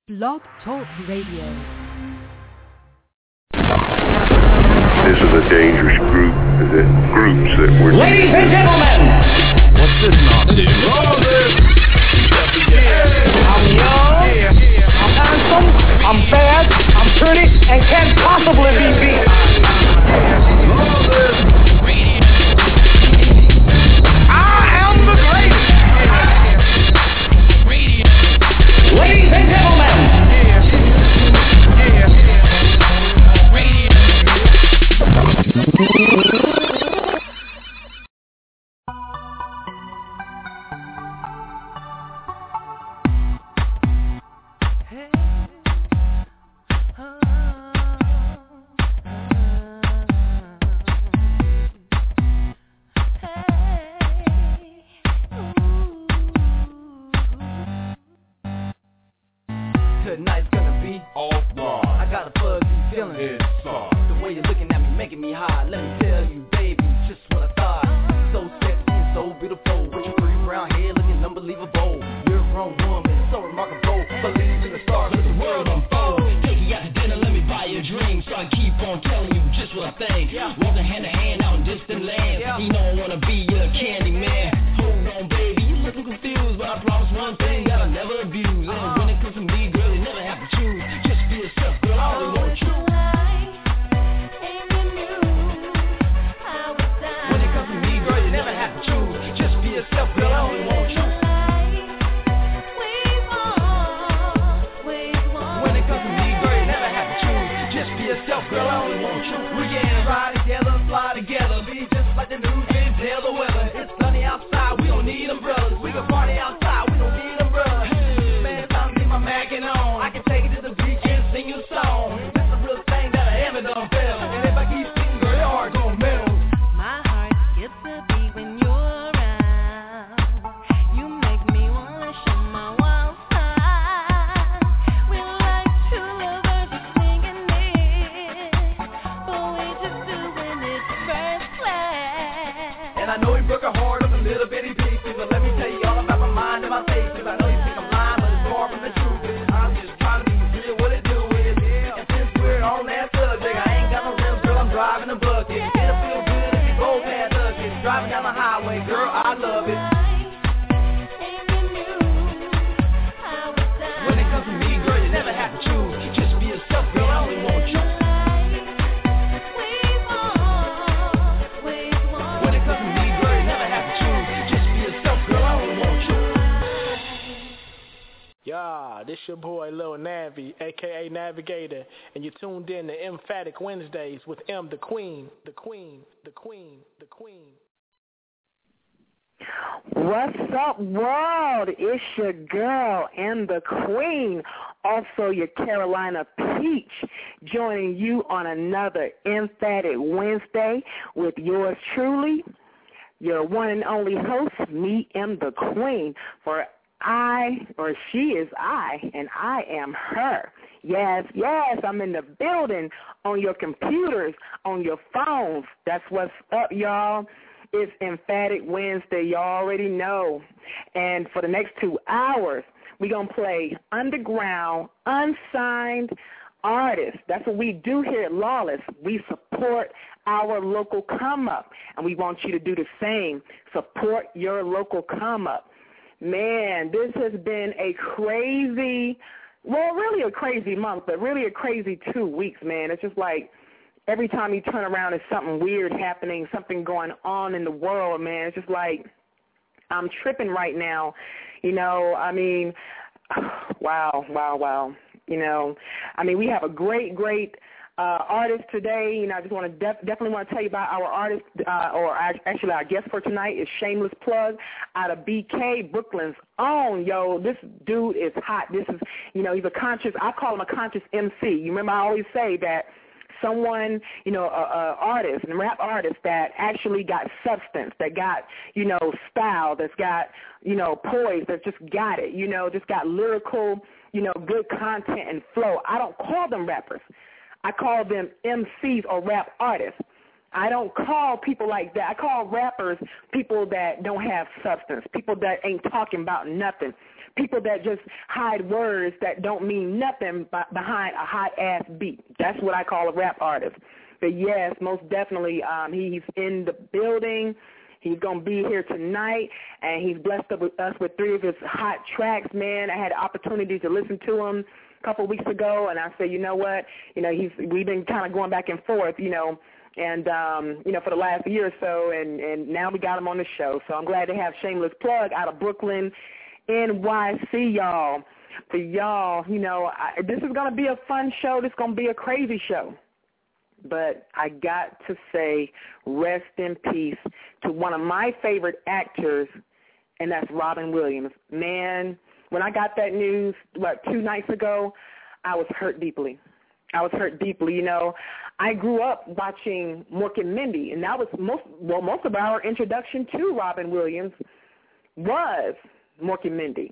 Blog Talk Radio. This is a dangerous groups that were... Ladies and gentlemen! What's this nonsense? I'm young, I'm handsome, I'm fast, I'm pretty, and can't possibly be beat. I am the greatest! Ladies and gentlemen! Tonight's gonna be offline. I got a fuzzy feeling inside. The way you're looking at me, making me high. Let me tell you, baby, just what I thought. So sexy and so beautiful, with your pretty brown hair looking unbelievable. You're a grown woman, so remarkable. Believe in the stars, let the world unfold. Take you out to dinner, let me buy you a drink. So I keep on telling you just what I think. Walking hand to hand out in distant lands. You know I wanna be your candy man. Hold on, baby, you looking confused, but I promise one thing that I'll never abuse. And when it comes to me, girl, you never have to choose. Just be yourself, girl, I only want you. When it comes to me, girl, you never have to choose. Just be yourself, girl, I only want you. When it comes to me, girl, you never have to choose. Just be yourself, girl, I only want you. We can ride together, fly together, be just like the news and tell the weather. It's sunny outside, we don't need umbrellas. We can party outside, we don't need umbrellas. Man, time to get my mackin' on. I can take it to the beach and sing you a song. That's the real thing that I ever done felt. And if I keep singing, girl, your heart gon' melt. My heart skips a beat when you're around. You make me wanna show my wild side. We're like two lovers just singing it, but we just doing it first class. And I know he broke her heart up a little bitty pieces, but let me tell you all about my mind and my faces. I know you think I'm lying, but it's far from the truth. I'm just trying to be real, what it do is. And since we're on that subject, I ain't got no rims, girl, I'm driving a bucket. It'll feel good if you both had luggage. Driving down the highway, girl, I love it. When it comes to me, girl, you never have to choose. Just be yourself, girl, I only want you. When it comes to me, girl, you never have to choose. Just be yourself, girl, I only want you. Yeah, this your boy Lil Navi, aka Navigator, and you're tuned in to Emphatic Wednesdays with M, the Queen, the Queen, the Queen, the Queen. What's up, world? It's your girl and the Queen, also your Carolina Peach, joining you on another Emphatic Wednesday with yours truly, your one and only host, me, M, the Queen, for she is I, and I am her. Yes, I'm in the building, on your computers, on your phones. That's what's up, y'all. It's Emphatic Wednesday, y'all already know. And for the next 2 hours, we're going to play underground, unsigned artists. That's what we do here at Lawless. We support our local come-up, and we want you to do the same. Support your local come-up. Man, this has been a crazy, really a crazy month, but really a crazy 2 weeks, man. It's just like every time you turn around, there's something weird happening, something going on in the world, man. It's just like I'm tripping right now. You know, I mean, wow. You know, I mean, we have a great artist today. You know, I just want to definitely want to tell you about our artist, actually our guest for tonight is Shameless Plug out of BK, Brooklyn's own. Yo, this dude is hot. This is, you know, he's a conscious, I call him a conscious MC. You remember I always say that someone, you know, a artist, a rap artist that actually got substance, that got, you know, style, that's got, you know, poise, that just got it, you know, just got lyrical, you know, good content and flow. I don't call them rappers. I call them MCs or rap artists. I don't call people like that. I call rappers people that don't have substance, people that ain't talking about nothing, people that just hide words that don't mean nothing behind a hot-ass beat. That's what I call a rap artist. But, yes, most definitely, he's in the building. He's going to be here tonight, and he's blessed us with 3 of his hot tracks, man. I had the opportunity to listen to him a couple of weeks ago, and I said, you know what, we've been kind of going back and forth, and, for the last year or so, and now we got him on the show. So I'm glad to have Shameless Plug out of Brooklyn, NYC, y'all. For y'all, this is going to be a fun show. This is going to be a crazy show. But I got to say rest in peace to one of my favorite actors, and that's Robin Williams. Man, when I got that news, 2 nights ago, I was hurt deeply. I grew up watching Mork and Mindy, and that was most of our introduction to Robin Williams was Mork and Mindy.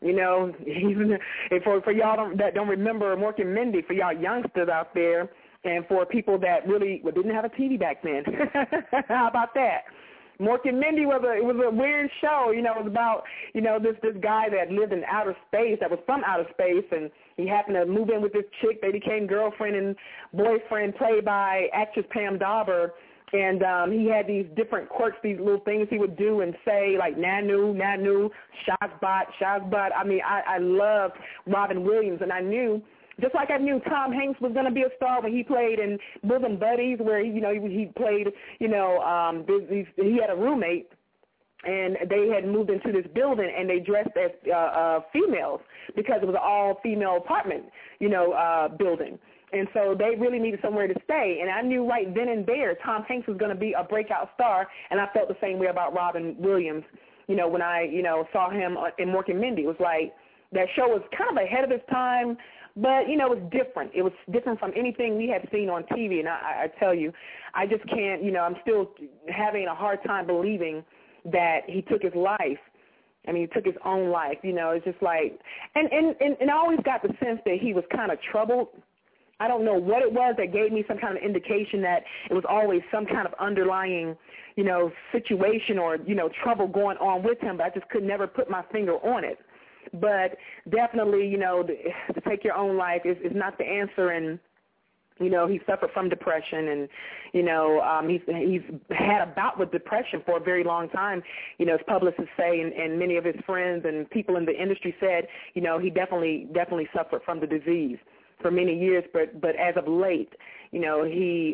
For y'all that don't remember Mork and Mindy, for y'all youngsters out there, and for people that really didn't have a TV back then. How about that? Mork and Mindy was a weird show. It was about, this guy that lived in outer space, that was from outer space, and he happened to move in with this chick. They became girlfriend and boyfriend, played by actress Pam Dawber. And he had these different quirks, these little things he would do and say, like Nanu, Shazbot. I mean, I loved Robin Williams, and I knew, just like I knew Tom Hanks was going to be a star when he played in Bosom Buddies, where he played, he had a roommate, and they had moved into this building, and they dressed as females because it was an all-female apartment, building. And so they really needed somewhere to stay. And I knew right then and there Tom Hanks was going to be a breakout star, and I felt the same way about Robin Williams, when I, saw him in Mork and Mindy. It was like that show was kind of ahead of its time, but, it was different. It was different from anything we had seen on TV. And I tell you, I just can't, I'm still having a hard time believing that he took his life. I mean, he took his own life. It's just like, and I always got the sense that he was kind of troubled. I don't know what it was that gave me some kind of indication that it was always some kind of underlying, situation or, trouble going on with him, but I just could never put my finger on it. But definitely, to take your own life is not the answer. And, he suffered from depression, and, he's had a bout with depression for a very long time. His publicists say, and many of his friends and people in the industry said, he definitely suffered from the disease for many years, but as of late, he,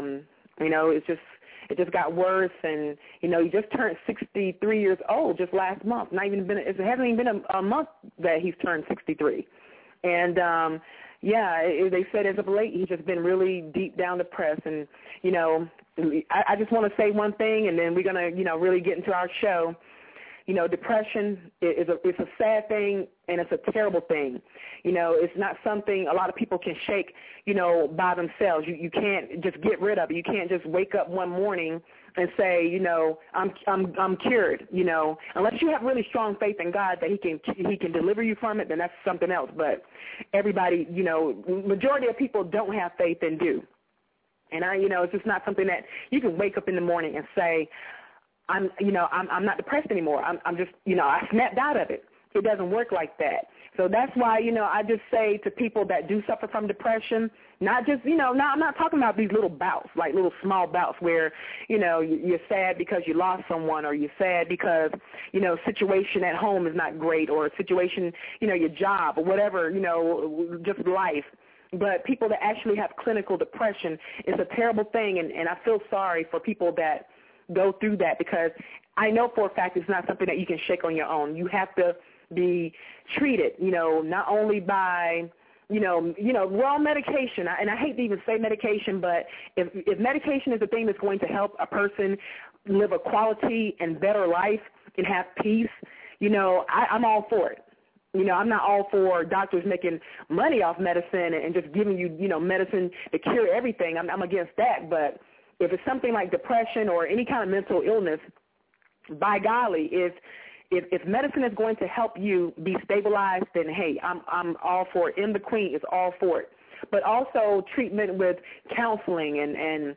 it just got worse, and he just turned 63 years old just last month. It hasn't even been a month that he's turned 63, and they said as of late he's just been really deep down depressed, and I just want to say one thing, and then we're gonna really get into our show. Depression it's a sad thing, and it's a terrible thing. It's not something a lot of people can shake, by themselves. You can't just get rid of it. You can't just wake up one morning and say, I'm cured. Unless you have really strong faith in God that He can deliver you from it, then that's something else. But everybody, majority of people don't have faith and do. And it's just not something that you can wake up in the morning and say, I'm not depressed anymore. I'm just, I snapped out of it. It doesn't work like that. So that's why, I just say to people that do suffer from depression, not just, I'm not talking about these little bouts, like little small bouts where, you're sad because you lost someone, or you're sad because, situation at home is not great, or a situation, your job or whatever, just life. But people that actually have clinical depression, it's a terrible thing, and I feel sorry for people that go through that, because I know for a fact it's not something that you can shake on your own. You have to be treated, not only by, raw medication. And I hate to even say medication, but if medication is the thing that's going to help a person live a quality and better life and have peace, I'm all for it. I'm not all for doctors making money off medicine and just giving you, medicine to cure everything. I'm against that, but if it's something like depression or any kind of mental illness, by golly, if medicine is going to help you be stabilized, then hey, I'm all for it. The Queen is all for it. but also treatment with counseling and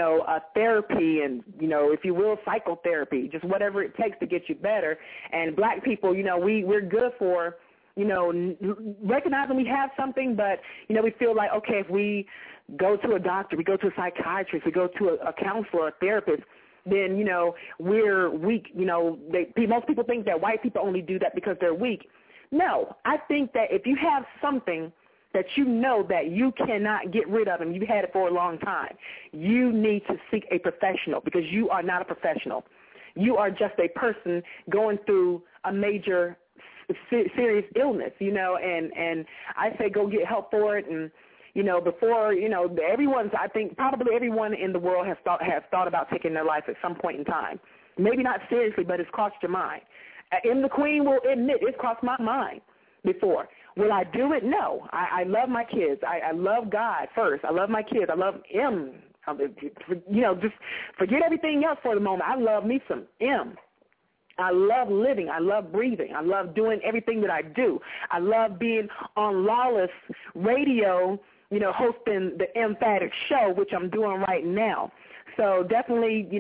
therapy and, if you will, psychotherapy, just whatever it takes to get you better. And black people, we're good for, recognizing we have something, but, we feel like, okay, if we go to a doctor, we go to a psychiatrist, we go to a counselor, a therapist, then, we're weak. Most people think that white people only do that because they're weak. No, I think that if you have something that that you cannot get rid of and you've had it for a long time, you need to seek a professional because you are not a professional. You are just a person going through a major serious illness, and I say go get help for it. And, before, I think probably everyone in the world has thought about taking their life at some point in time. Maybe not seriously, but it's crossed your mind. The Queen will admit it's crossed my mind before. Will I do it? No. I love my kids. I love God first. I love my kids. I love M. Just forget everything else for the moment. I love me some M. I love living. I love breathing. I love doing everything that I do. I love being on Lawless Radio, hosting the Emphatic Show, which I'm doing right now. So definitely,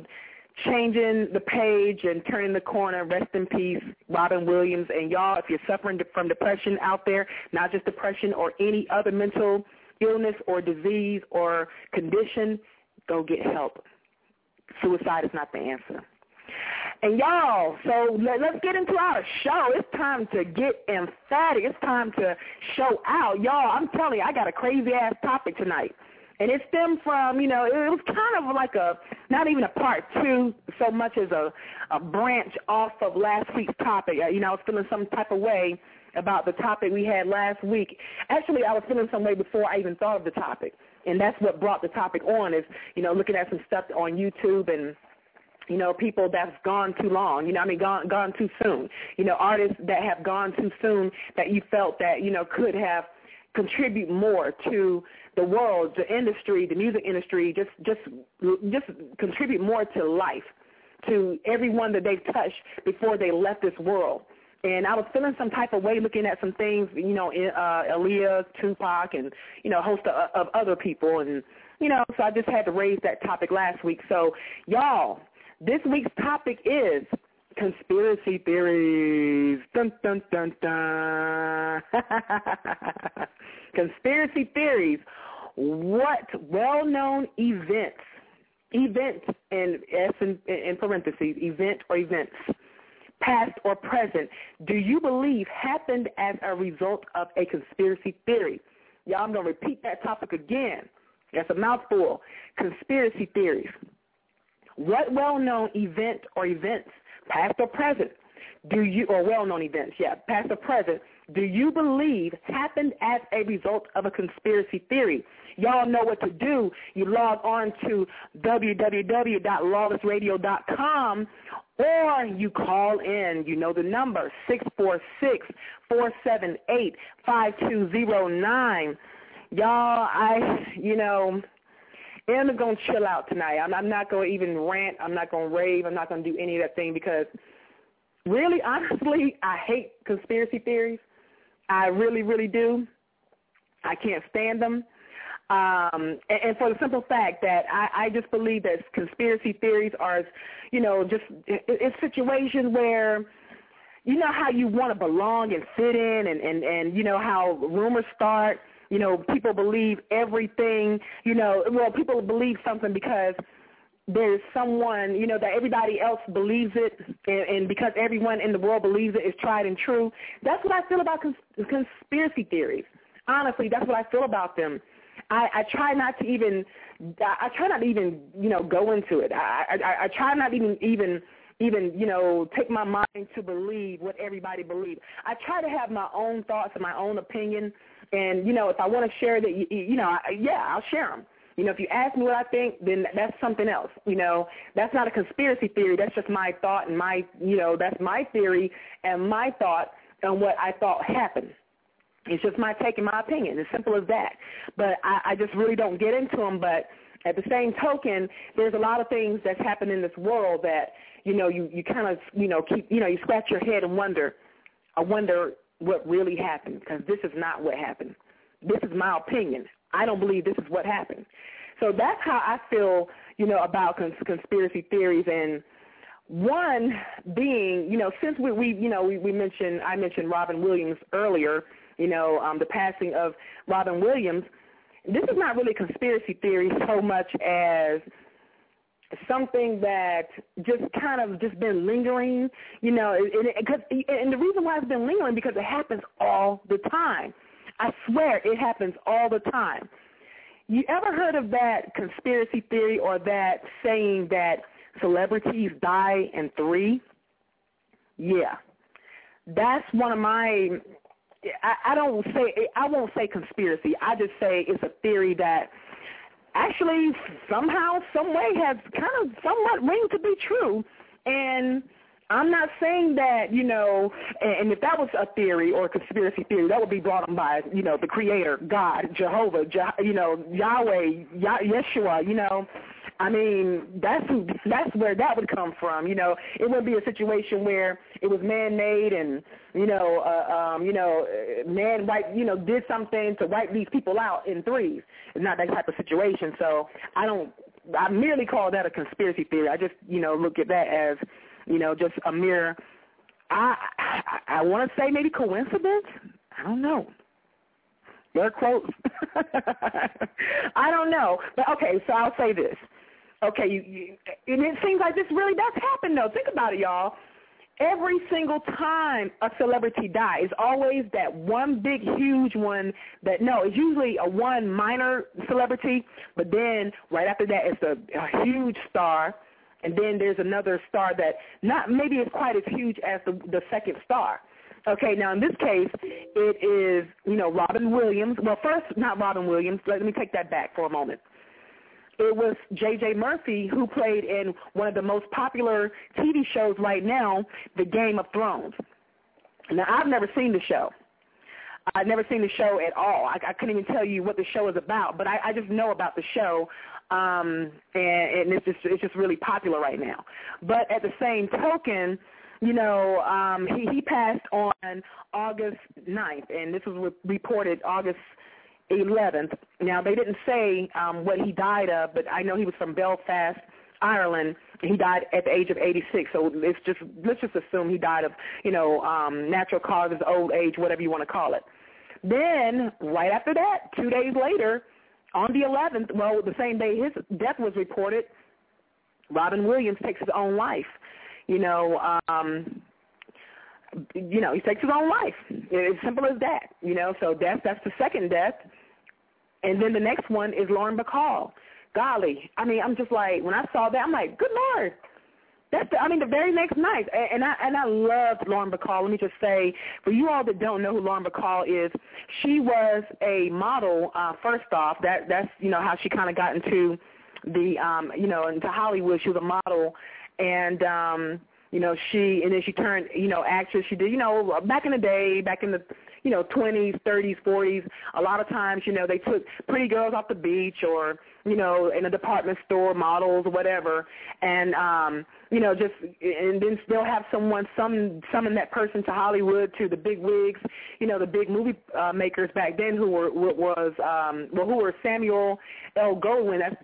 changing the page and turning the corner. Rest in peace, Robin Williams. And y'all, if you're suffering from depression out there, not just depression or any other mental illness or disease or condition, go get help. Suicide is not the answer. And y'all, so let's get into our show. It's time to get emphatic. It's time to show out. Y'all, I'm telling you, I got a crazy-ass topic tonight. And it stemmed from, it was kind of like not even a part two so much as a branch off of last week's topic. I was feeling some type of way about the topic we had last week. Actually, I was feeling some way before I even thought of the topic. And that's what brought the topic on is, looking at some stuff on YouTube and, people that's gone too long, gone too soon, artists that have gone too soon that you felt that, could have contribute more to the world, the industry, the music industry, just contribute more to life, to everyone that they've touched before they left this world. And I was feeling some type of way looking at some things, Aaliyah, Tupac, and, a host of other people. And, so I just had to raise that topic last week. So, y'all, this week's topic is conspiracy theories. Dun, dun, dun, dun. Conspiracy theories. What well-known events in parentheses, event or events, past or present, do you believe happened as a result of a conspiracy theory? Y'all, I'm going to repeat that topic again. That's a mouthful. Conspiracy theories. What well-known event or events, past or present, or well-known events, past or present, do you believe happened as a result of a conspiracy theory? Y'all know what to do. You log on to www.lawlessradio.com or you call in. You know the number, 646-478-5209. Y'all, I'm going to chill out tonight. I'm not going to even rant. I'm not going to rave. I'm not going to do any of that thing because really, honestly, I hate conspiracy theories. I really, really do. I can't stand them. And for the simple fact that I just believe that conspiracy theories are, it's situations where, how you want to belong and fit in and how rumors start. People believe everything, people believe something because there's someone, that everybody else believes it, and because everyone in the world believes it is tried and true. That's what I feel about conspiracy theories. Honestly, that's what I feel about them. I try not to even go into it. I try not even take my mind to believe what everybody believes. I try to have my own thoughts and my own opinion. And, if I want to share that, I'll share them. If you ask me what I think, then that's something else. That's not a conspiracy theory. That's just my thought and that's my theory and my thought on what I thought happened. It's just my take and my opinion, as simple as that. But I just really don't get into them. But at the same token, there's a lot of things that's happened in this world that, you kind of, keep, you scratch your head and wonder, I wonder what really happened, because this is not what happened. This is my opinion. I don't believe this is what happened. So that's how I feel, about conspiracy theories. And one being, since I mentioned Robin Williams earlier, the passing of Robin Williams, this is not really conspiracy theory so much as something that just kind of just been lingering, and the reason why it's been lingering because it happens all the time. I swear it happens all the time. You ever heard of that conspiracy theory or that saying that celebrities die in 3? Yeah. That's one of my, I won't say conspiracy. I just say it's a theory that actually somehow, some way has kind of somewhat ring to be true. And I'm not saying that, and if that was a theory or a conspiracy theory, that would be brought on by, the Creator, God, Jehovah, Yahweh, Yeshua, I mean, that's where that would come from, It wouldn't be a situation where it was man-made and, man did something to wipe these people out in 3s. It's not that type of situation. So I merely call that a conspiracy theory. I just, look at that as, just a mere, I want to say maybe coincidence. I don't know. Air quotes. I don't know. But, okay, so I'll say this. Okay, and it seems like this really does happen, though. Think about it, y'all. Every single time a celebrity dies, it's always that one big, huge one it's usually a one minor celebrity, but then right after that it's a huge star. And then there's another star that not maybe it's quite as huge as the second star. Okay, now in this case, it is, Robin Williams. Well, first, not Robin Williams. Let me take that back for a moment. It was J.J. Murphy who played in one of the most popular TV shows right now, The Game of Thrones. Now, I've never seen the show. I've never seen the show at all. I couldn't even tell you what the show is about, but I just know about the show. And it's just really popular right now. But at the same token, he passed on August 9th, and this was reported August 11th. Now, they didn't say what he died of, but I know he was from Belfast, Ireland. He died at the age of 86, so let's just assume he died of, natural causes, old age, whatever you want to call it. Then, right after that, 2 days later, on the 11th, well, the same day his death was reported, Robin Williams takes his own life. He takes his own life. It's simple as that. So that's the second death. And then the next one is Lauren Bacall. Golly, I mean, I'm just like, when I saw that, I'm like, good Lord. The very next night, and I loved Lauren Bacall. Let me just say, for you all that don't know who Lauren Bacall is, she was a model. First off, that's how she kind of got into the into Hollywood. She was a model, and she turned actress. She did back in the day, back in the 20s, 30s, 40s. A lot of times they took pretty girls off the beach or in a department store, models or whatever, and and then they'll have summon that person to Hollywood, to the big wigs, the big movie makers back then who were Samuel L. Goldwyn, that's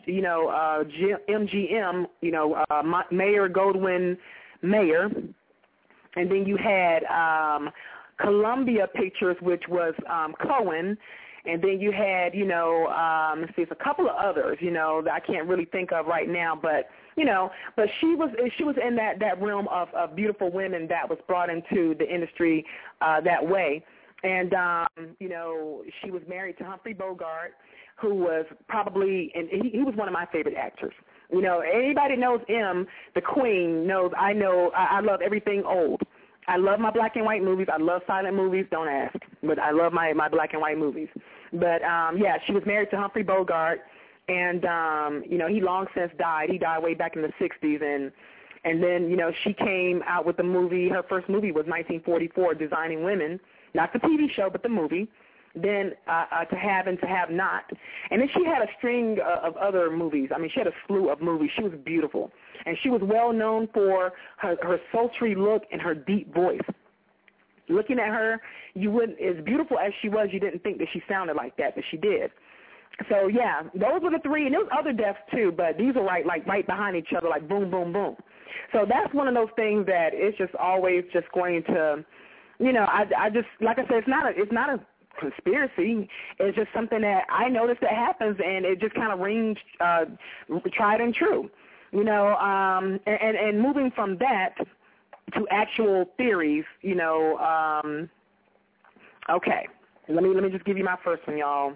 MGM, Mayor Goldwyn Mayer, and then you had Columbia Pictures, which was Cohen. And then you had, it's a couple of others, that I can't really think of right now, but she was in that realm of beautiful women that was brought into the industry that way. And, she was married to Humphrey Bogart, who was probably, and he was one of my favorite actors. Anybody knows the Queen, knows I love everything old. I love my black and white movies. I love silent movies. Don't ask. But I love my black and white movies. But, she was married to Humphrey Bogart, and, he long since died. He died way back in the 60s. And then, she came out with the movie. Her first movie was 1944, Designing Women. Not the TV show, but the movie. Then To Have and To Have Not. And then she had a string of other movies. I mean, she had a slew of movies. She was beautiful. And she was well known for her sultry look and her deep voice. looking at her, you wouldn't, as beautiful as she was, you didn't think that she sounded like that, but she did. So, yeah, those were the three. And there was other deaths, too, but these are right behind each other, like boom, boom, boom. So that's one of those things that it's just always just going to, you know, I just, like I said, it's not a conspiracy. It's just something that I noticed that happens, and it just kind of rings tried and true. You know, and moving from that to actual theories, you know, okay, let me just give you my first one, y'all.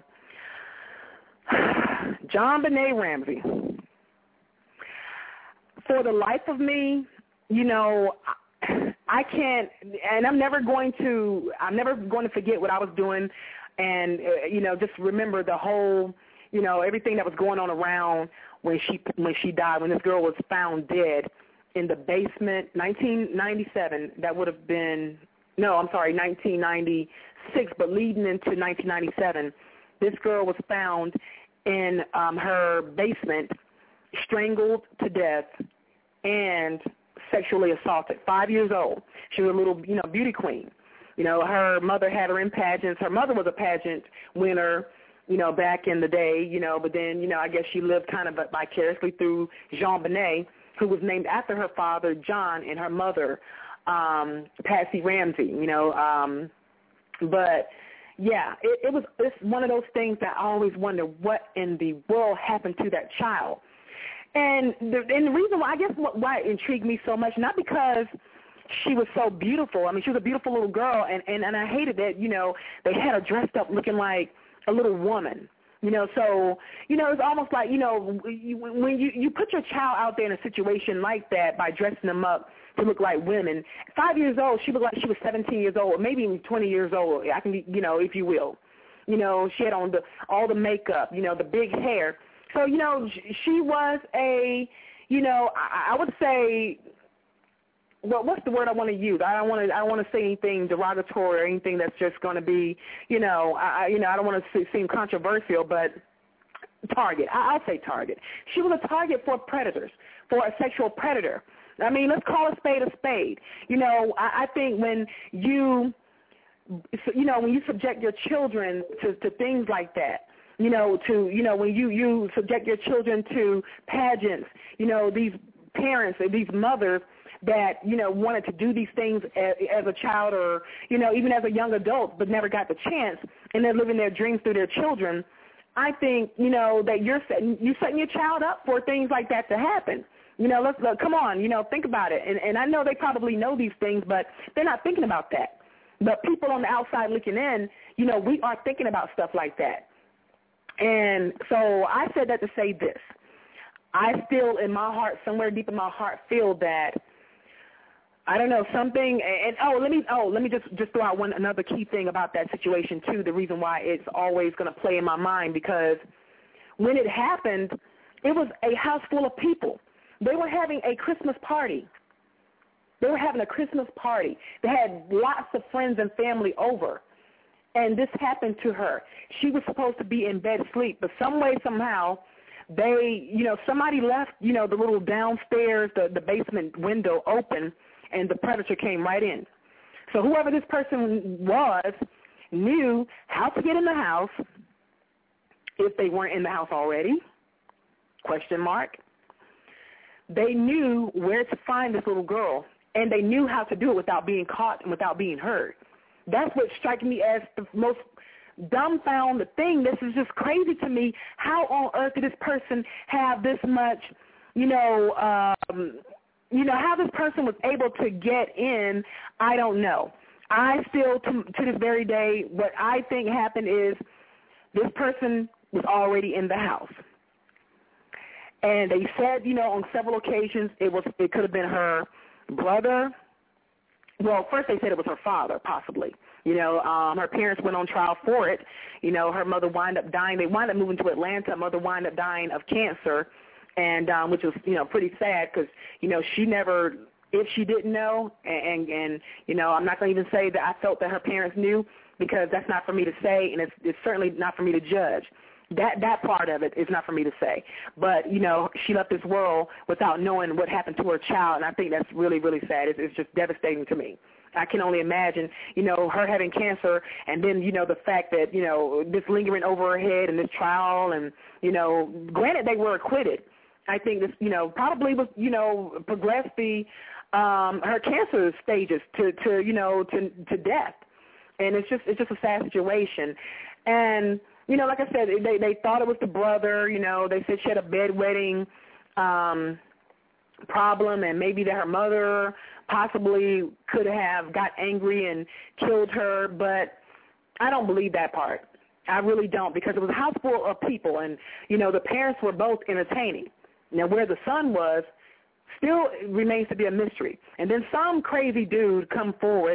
JonBenet Ramsey. For the life of me, you know, I can't, and I'm never going to forget what I was doing, and you know, just remember the whole, you know, everything that was going on around when she died, when this girl was found dead in the basement, 1997. That would have been 1996, but leading into 1997, this girl was found in her basement, strangled to death, and sexually assaulted. 5 years old. She was a little, you know, beauty queen. You know, her mother had her in pageants. Her mother was a pageant winner, you know, back in the day, you know, but then, you know, I guess she lived kind of vicariously through JonBenet, who was named after her father, John, and her mother, Patsy Ramsey, you know. But, yeah, it's one of those things that I always wonder what in the world happened to that child. And the reason why, I guess why it intrigued me so much, not because she was so beautiful. I mean, she was a beautiful little girl, and I hated that, you know, they had her dressed up looking like a little woman. You know, so, you know, it's almost like, you know, when you put your child out there in a situation like that by dressing them up to look like women. 5 years old, she looked like she was 17 years old, or maybe even 20 years old, I can, you know, if you will. You know, she had on all the makeup, you know, the big hair. So, you know, she was a, you know, I would say, well, what's the word I want to use? I don't want to say anything derogatory or anything that's just going to be, you know, I don't want to seem controversial, but target. I'll say target. She was a target for predators, for a sexual predator. I mean, let's call a spade a spade. You know, I think when you subject your children to things like that, you know, when you subject your children to pageants, you know, these parents, these mothers that, you know, wanted to do these things as a child or, you know, even as a young adult but never got the chance, and they're living their dreams through their children, I think, you know, that you're setting your child up for things like that to happen. You know, come on, you know, think about it. And I know they probably know these things, but they're not thinking about that. But people on the outside looking in, you know, we are thinking about stuff like that. And so I said that to say this. I still, in my heart, somewhere deep in my heart, feel that, I don't know, something, and let me just throw out another key thing about that situation, too, the reason why it's always going to play in my mind, because when it happened, it was a house full of people. They were having a Christmas party. They were having a Christmas party. They had lots of friends and family over, and this happened to her. She was supposed to be in bed asleep, but some way, somehow, they, you know, somebody left, you know, the little downstairs, the basement window open, and the predator came right in. So whoever this person was knew how to get in the house if they weren't in the house already, question mark. They knew where to find this little girl, and they knew how to do it without being caught and without being heard. That's what strikes me as the most dumbfounded thing. This is just crazy to me. How on earth did this person have this much, how this person was able to get in, I don't know. I still, to this very day, what I think happened is this person was already in the house. And they said, on several occasions it could have been her brother. Well, first they said it was her father, possibly. Her parents went on trial for it. Her mother wound up dying. They wound up moving to Atlanta. Mother wound up dying of cancer, and which was, pretty sad because, she never, if she didn't know, and I'm not going to even say that I felt that her parents knew, because that's not for me to say, and it's certainly not for me to judge. That part of it is not for me to say. But, she left this world without knowing what happened to her child, and I think that's really, really sad. It's just devastating to me. I can only imagine, her having cancer, and then, the fact that, this lingering over her head and this trial, and, granted they were acquitted. I think this, probably was, progressed her cancer stages to death. And it's just a sad situation. And, like I said, they thought it was the brother, they said she had a bedwetting problem, and maybe that her mother possibly could have got angry and killed her, but I don't believe that part. I really don't, because it was a house full of people, and, the parents were both entertaining. Now, where the son was still remains to be a mystery. And then some crazy dude come forward,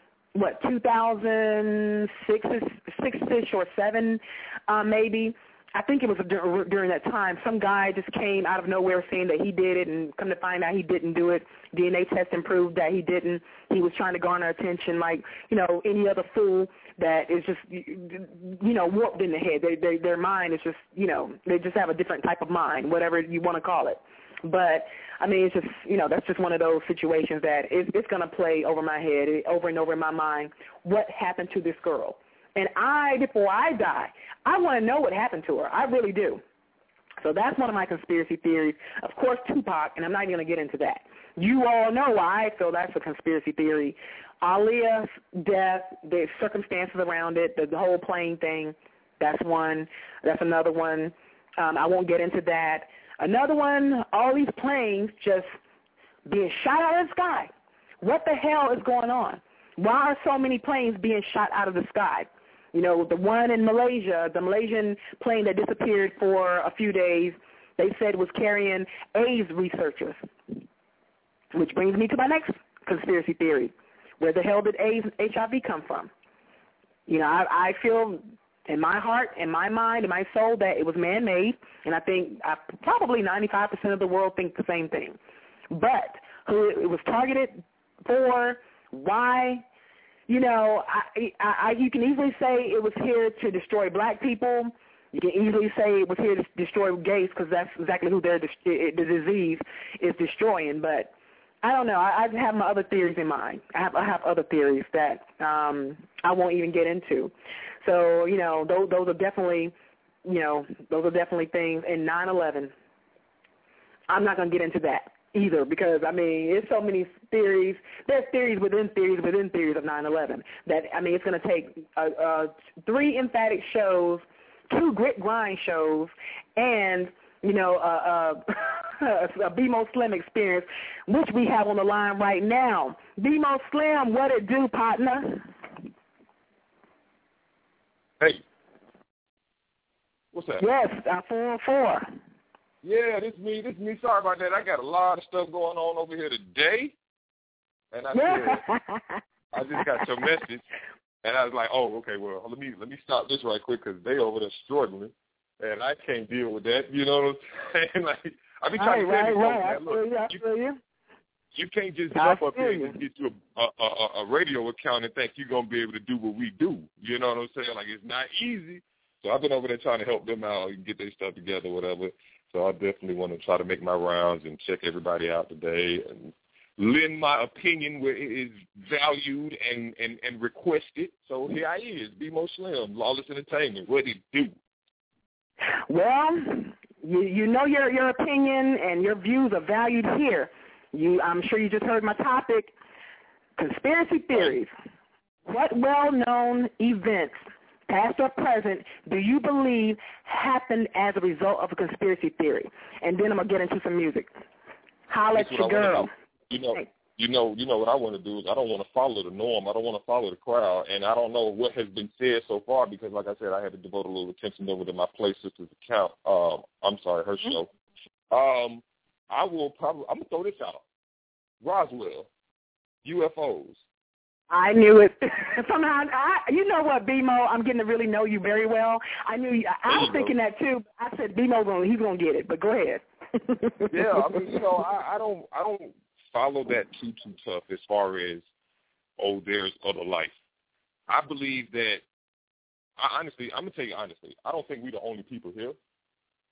2006-ish or 7 maybe. I think it was during that time. Some guy just came out of nowhere saying that he did it, and come to find out he didn't do it. DNA testing proved that he didn't. He was trying to garner attention like, any other fool that is just, warped in the head. Their mind is just, they just have a different type of mind, whatever you want to call it. But, I mean, it's just, that's just one of those situations that it's going to play over my head, over and over in my mind, what happened to this girl. And before I die, I want to know what happened to her. I really do. So that's one of my conspiracy theories. Of course, Tupac, and I'm not even going to get into that. You all know why I feel that's a conspiracy theory. Aaliyah's death, the circumstances around it, the whole plane thing, that's one. That's another one. I won't get into that. Another one, all these planes just being shot out of the sky. What the hell is going on? Why are so many planes being shot out of the sky? The one in Malaysia, the Malaysian plane that disappeared for a few days, they said was carrying AIDS researchers, which brings me to my next conspiracy theory. Where the hell did AIDS, HIV come from? I feel in my heart, in my mind, in my soul that it was man-made, and I think probably 95% of the world think the same thing. But who it was targeted for, why? You can easily say it was here to destroy black people. You can easily say it was here to destroy gays because that's exactly who the disease is destroying. But I don't know. I have my other theories in mind. I have other theories that I won't even get into. So, those are definitely, things. And 9/11, I'm not going to get into that either because, there's so many theories. There's theories within theories of 9/11 that, it's going to take 3 emphatic shows, 2 grit grind shows, and, a BMO Slim experience, which we have on the line right now. BMO Slim, what it do, partner? Hey. What's that? Yes, 404. Yeah, this me. Sorry about that. I got a lot of stuff going on over here today. And I just got your message. And I was like, oh, okay, well, let me stop this right quick because they over there struggling. And I can't deal with that. You know what I'm saying? Like, I be trying to tell you something. Look, you can't just get up here and get you a radio account and think you're going to be able to do what we do. You know what I'm saying? Like, it's not easy. So I've been over there trying to help them out and get their stuff together, whatever. So I definitely want to try to make my rounds and check everybody out today and lend my opinion where it is valued and requested. So here I is, BMO Slim, Lawless Entertainment. What do you do? Well, you know your opinion and your views are valued here. I'm sure you just heard my topic, conspiracy theories. What well-known events, past or present, do you believe happened as a result of a conspiracy theory? And then I'm going to get into some music. Holla at your girl. You know what I want to do is I don't want to follow the norm. I don't want to follow the crowd. And I don't know what has been said so far because, like I said, I had to devote a little attention over to my Play Sisters account. Her show. I'm going to throw this out. Roswell, UFOs. I knew it. Somehow, you know what, BMO, I'm getting to really know you very well. I knew I was thinking that too. I said BMO, he's going to get it, but go ahead. Yeah, I don't follow that too tough as far as, there's other life. I believe that, I'm going to tell you honestly, I don't think we're the only people here.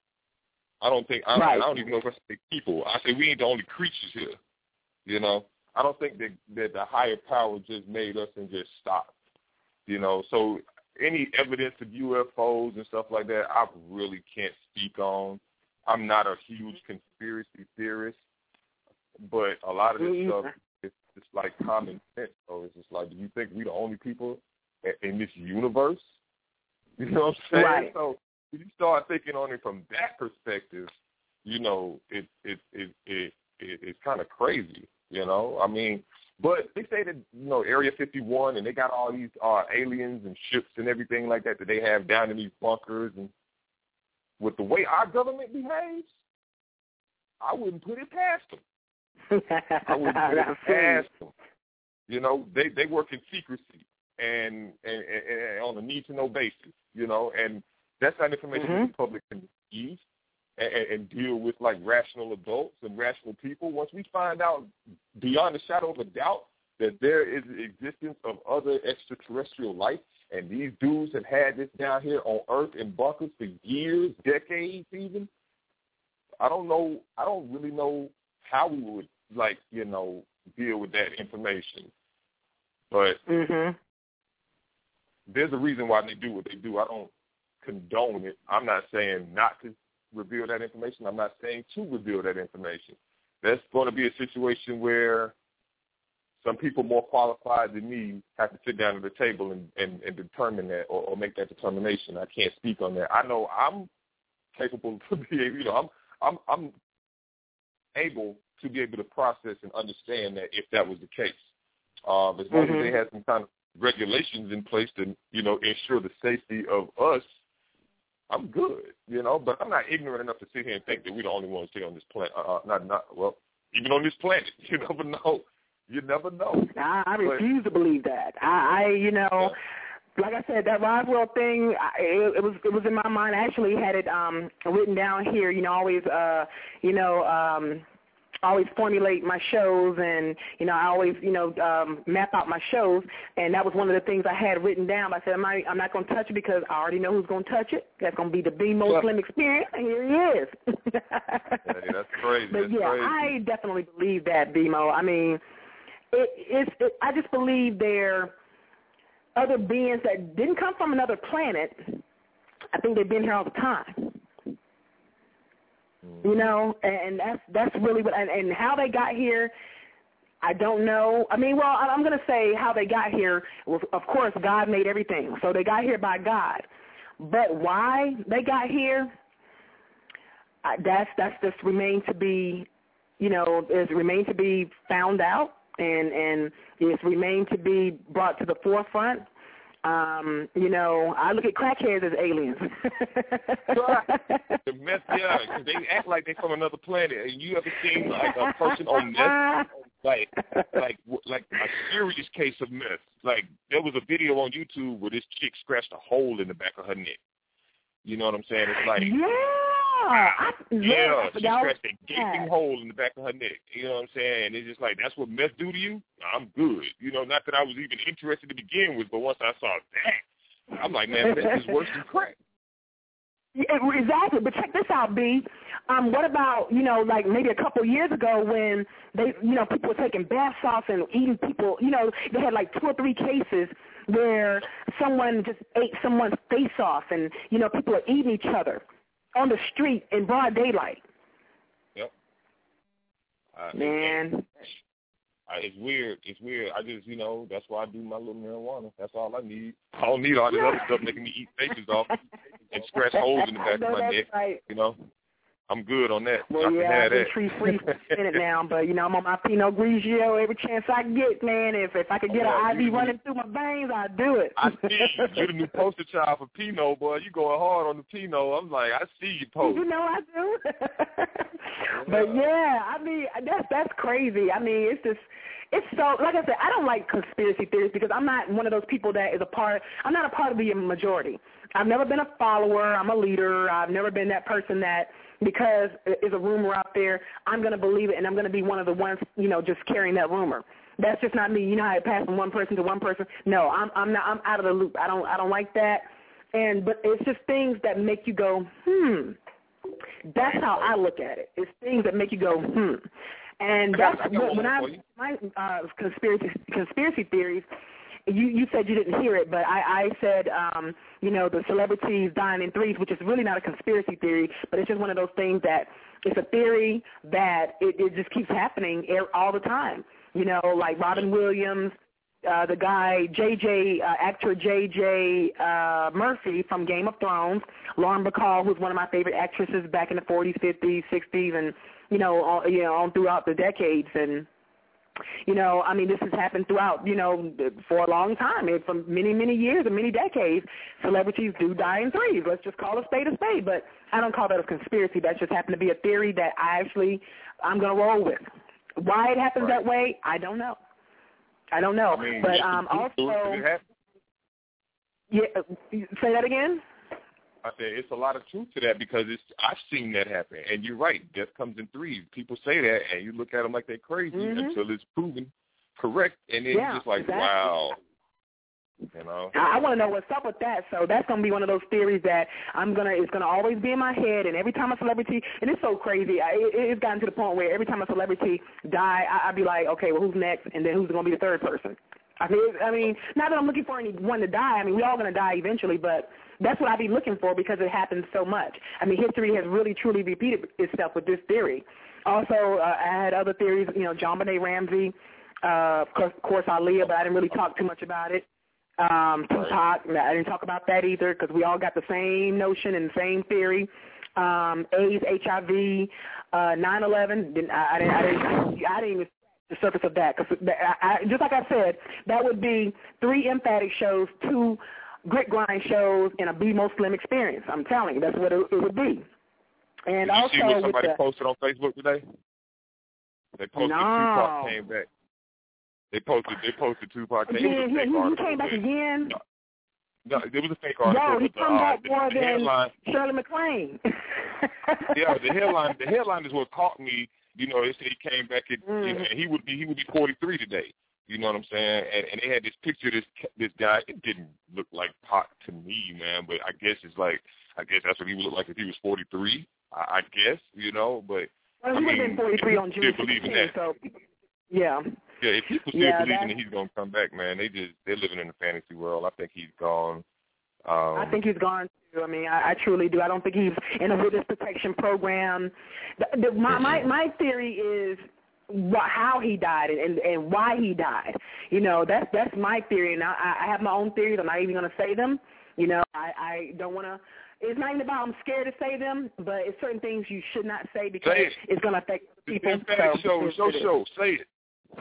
I don't even know if I say people. I say we ain't the only creatures here. I don't think that the higher power just made us and just stopped. You know, so any evidence of UFOs and stuff like that, I really can't speak on. I'm not a huge conspiracy theorist, but a lot of this stuff, it's like common sense. So it's just like, do you think we're the only people in this universe? You know what I'm saying? Right. So when you start thinking on it from that perspective, you know, it's kind of crazy. You know, I mean, but they say that, you know, Area 51 and they got all these aliens and ships and everything like that they have down in these bunkers. And with the way our government behaves, I wouldn't put it past them. I wouldn't put it past them. You know, they work in secrecy and on a need-to-know basis, you know, and that's not information the public can use and deal with like rational adults and rational people. Once we find out beyond a shadow of a doubt that there is the existence of other extraterrestrial life, and these dudes have had this down here on Earth in bunkers for years, decades even, I don't really know how we would, like, you know, deal with that information. But there's a reason why they do what they do. I don't condone it. I'm not saying not to reveal that information. I'm not saying to reveal that information. That's going to be a situation where some people more qualified than me have to sit down at the table and determine that or make that determination. I can't speak on that. I know I'm capable to be able, you know, I'm able to be able to process and understand that if that was the case. As long as they had some kind of regulations in place to, you know, ensure the safety of us, I'm good, you know, but I'm not ignorant enough to sit here and think that we're the only ones here on this planet. Even on this planet, you never know. You never know. I refuse to believe that. I you know, like I said, that Roswell thing, it was in my mind. I actually had it written down here. You know, always formulate my shows, and you know, I always map out my shows, and that was one of the things I had written down. I said I'm not going to touch it because I already know who's going to touch it. That's going to be the BMO Slim Experience, and here he is. Hey, that's crazy. But that's yeah, crazy. I definitely believe that, BMO. I mean, I just believe there are other beings that didn't come from another planet. I think they've been here all the time. You know, and that's really what, and how they got here, I don't know. I mean, well, I'm going to say how they got here was, of course, God made everything. So they got here by God. But why they got here, that's just remained to be, you know, it's remained to be found out, and it's remained to be brought to the forefront. You know, I look at crackheads as aliens. The meth, yeah, because they act like they're from another planet. And you ever seen like a person on meth, like a serious case of meth? Like there was a video on YouTube where this chick scratched a hole in the back of her neck. You know what I'm saying? It's like she scratched a gaping hole in the back of her neck. You know what I'm saying? And it's just like, that's what meth do to you? I'm good. You know, not that I was even interested to begin with, but once I saw that, I'm like, man, meth is worse than crack. Yeah, exactly. But check this out, B. What about, you know, like maybe a couple of years ago when they, you know, people were taking bath salts and eating people, you know, they had like 2 or 3 cases where someone just ate someone's face off, and, you know, people are eating each other on the street in broad daylight. Yep. Man. It's weird. It's weird. I just, you know, that's why I do my little marijuana. That's all I need. I don't need all this other stuff making me eat faces off and scratch holes in the back of my neck. Right. You know, I'm good on that. Well, yeah, I've been tree-free for a minute now, but, you know, I'm on my Pinot Grigio every chance I get, man. If I could get an IV running through my veins, I'd do it. I see you. You're the new poster child for Pinot, boy. You going hard on the Pinot. I'm like, I see you post. You know I do. But, yeah, I mean, that's crazy. I mean, it's so, like I said, I don't like conspiracy theories because I'm not one of those people that is I'm not a part of the majority. I've never been a follower. I'm a leader. I've never been that person that, because there's a rumor out there, I'm going to believe it, and I'm going to be one of the ones, you know, just carrying that rumor. That's just not me. You know how it passed from one person to one person? No, I'm not. I'm out of the loop. I don't like that. But it's just things that make you go, That's how I look at it. It's things that make you go, And that's when my conspiracy theories. You said you didn't hear it, but I said, the celebrities dying in threes, which is really not a conspiracy theory, but it's just one of those things that it's a theory that it just keeps happening all the time. Like Robin Williams, the guy actor J.J. Murphy from Game of Thrones, Lauren Bacall, who's one of my favorite actresses back in the 40s, 50s, 60s, and on throughout the decades. And this has happened throughout, for a long time, for many, many years and many decades. Celebrities do die in threes. Let's just call a spade a spade. But I don't call that a conspiracy. That just happened to be a theory that I'm going to roll with. Why it happens that way, I don't know. But also, yeah, say that again. I said it's a lot of truth to that because I've seen that happen, and you're right. Death comes in threes. People say that, and you look at them like they're crazy until it's proven correct, and then you're just like, exactly. Wow. I want to know what's up with that. So that's going to be one of those theories that it's going to always be in my head. And every time a celebrity, and it's so crazy, it's gotten to the point where every time a celebrity die, I'd be like, okay, well, who's next? And then who's going to be the third person? I mean, not that I'm looking for anyone to die. I mean, we're all going to die eventually, but that's what I'd be looking for because it happens so much. I mean, history has really, truly repeated itself with this theory. Also, I had other theories, John Benet Ramsey, of course, Aaliyah, but I didn't really talk too much about it. Tupac, I didn't talk about that either because we all got the same notion and the same theory. AIDS, HIV, 9/11. I didn't even the surface of that because just like I said, that would be 3 emphatic shows, 2 grit grind shows, and a Be Muslim experience. I'm telling you, that's what it would be. And did also, you see what somebody posted on Facebook today? They posted Tupac came back. They posted Tupac. He came back again? No, it was a fake article. Yo, he come back more than Shirley MacLaine. Yeah, the headline is what caught me. They said he came back and he would be 43 today. You know what I'm saying? And they had this picture of this guy. It didn't look like Pac to me, man. But I guess that's what he would look like if he was 43. I guess, But he would have been 43 on June 16th. So yeah. Yeah, if people still believing that he's gonna come back, man, they're living in a fantasy world. I think he's gone. I think he's gone too. I mean, I truly do. I don't think he's in a witness protection program. My theory is how he died and why he died. That's my theory. Now I have my own theories. I'm not even going to say them. I don't want to. It's not even about I'm scared to say them, but it's certain things you should not say because it's going to affect people. Say it.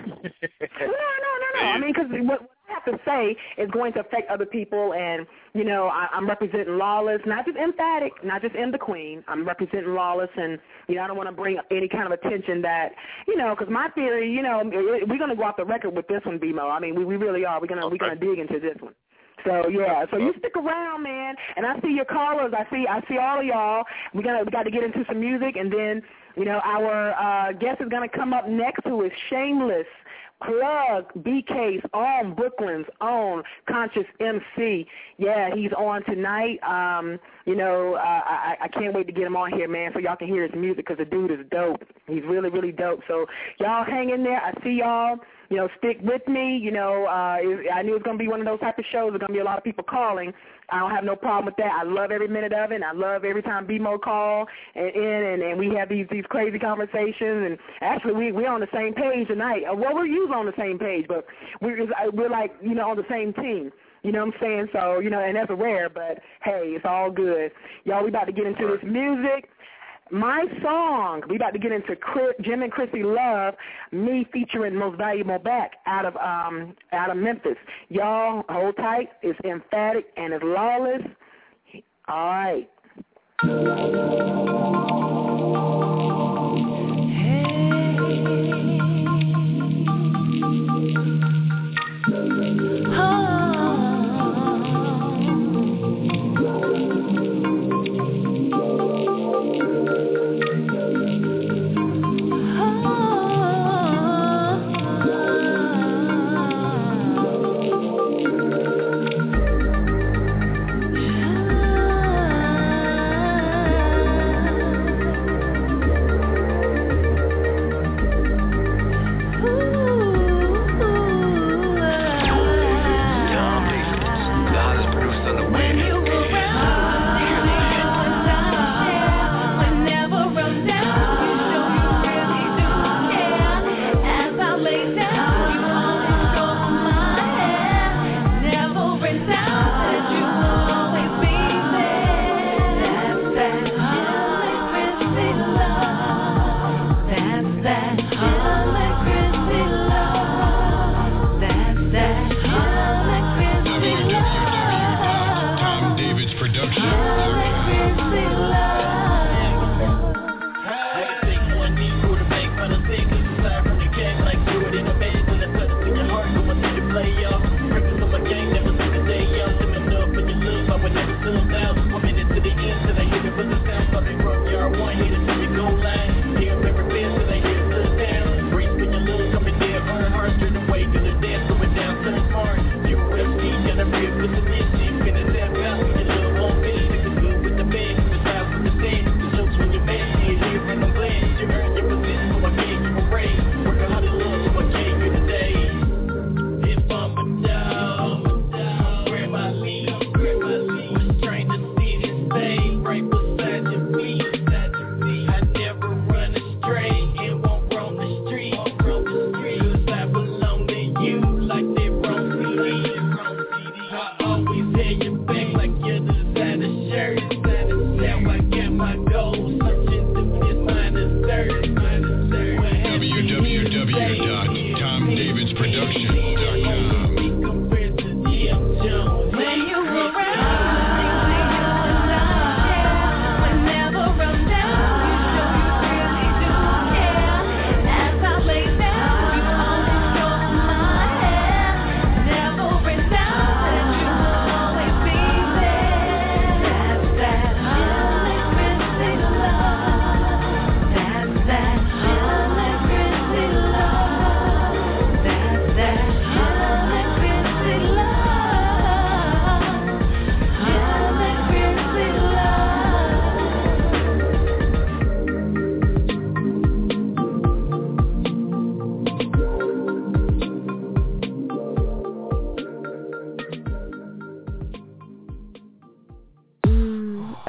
No. I mean, because what I have to say is going to affect other people, and I'm representing Lawless, not just Emphatic, not just M the Queen. I'm representing Lawless, and I don't want to bring any kind of attention that because my theory, we're going to go off the record with this one, BMO. I mean, we really are. We're gonna dig into this one. So yeah, so you stick around, man, and I see your callers. I see all of y'all. We got to get into some music, and then our guest is gonna come up next, who is Shameless. Plug, BK's own, Brooklyn's own Conscious MC. Yeah, he's on tonight. I can't wait to get him on here, man, so y'all can hear his music because the dude is dope. He's really, really dope. So y'all hang in there. I see y'all. Stick with me. I knew it was going to be one of those type of shows. There's going to be a lot of people calling. I don't have no problem with that. I love every minute of it, and I love every time BMO call and we have these crazy conversations. And actually, we're on the same page tonight. Well, we're usually on the same page, but we're like, on the same team. You know what I'm saying? So, and that's rare, but, hey, it's all good. Y'all, we about to get into this music. My song, we about to get into Jim and Chrissy Love, me featuring Most Valuable Back out of Memphis. Y'all, hold tight. It's Emphatic and it's Lawless. All right.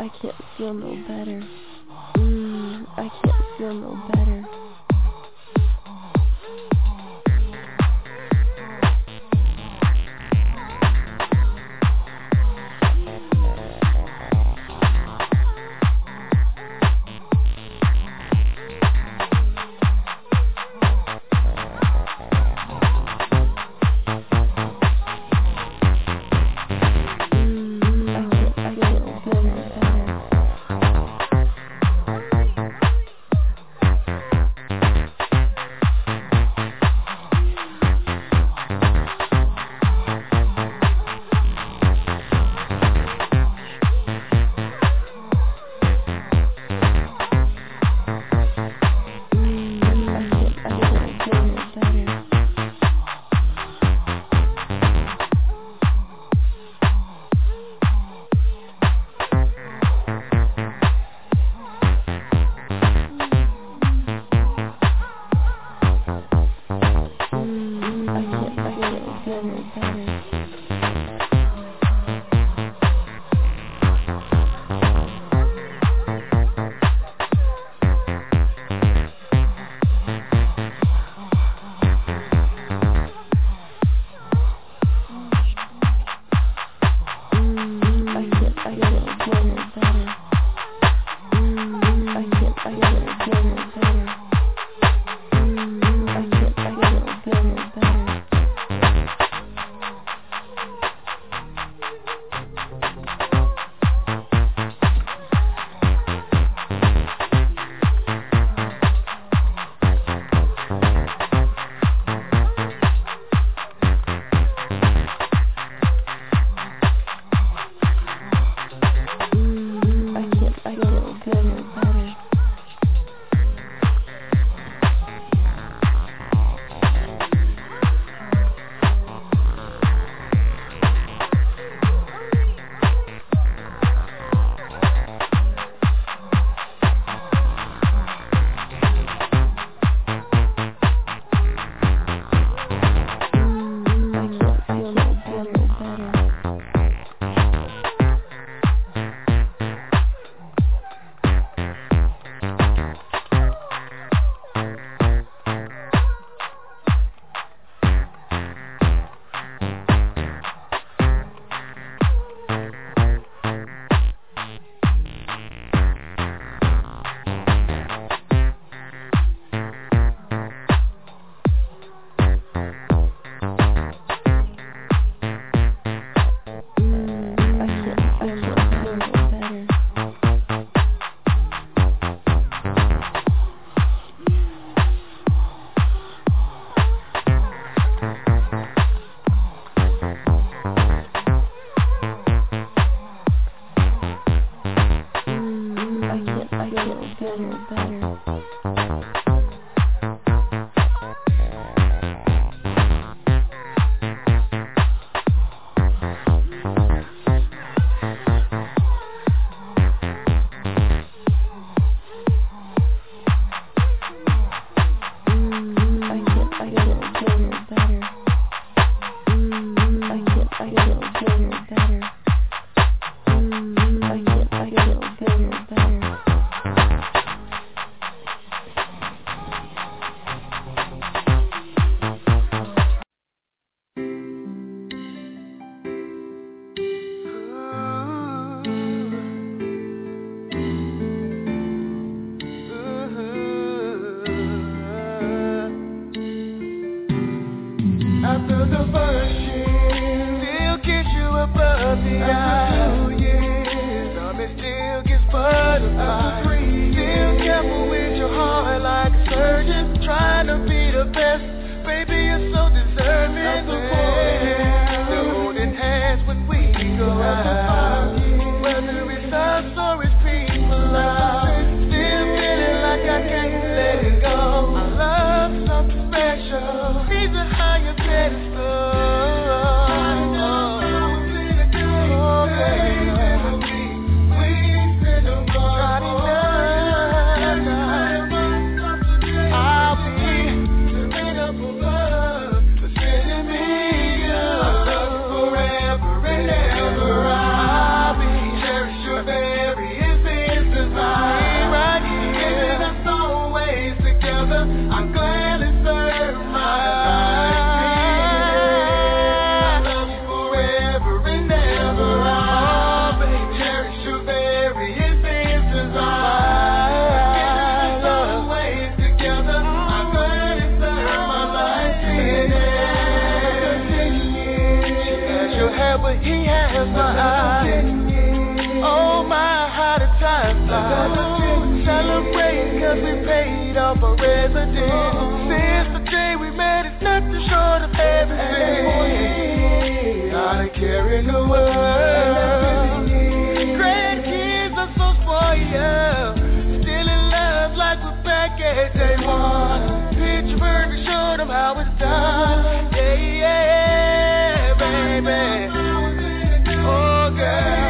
I can't feel no better. I can't feel no better. Love. lifeline. Celebrate cause we paid off our residence. Since the day we met, it's nothing short of everything. Got a care in the world. Grandkids are so spoiled. Still in love like we're back at day one. Picture perfect, show them how it's done. Yeah, baby. Oh, girl.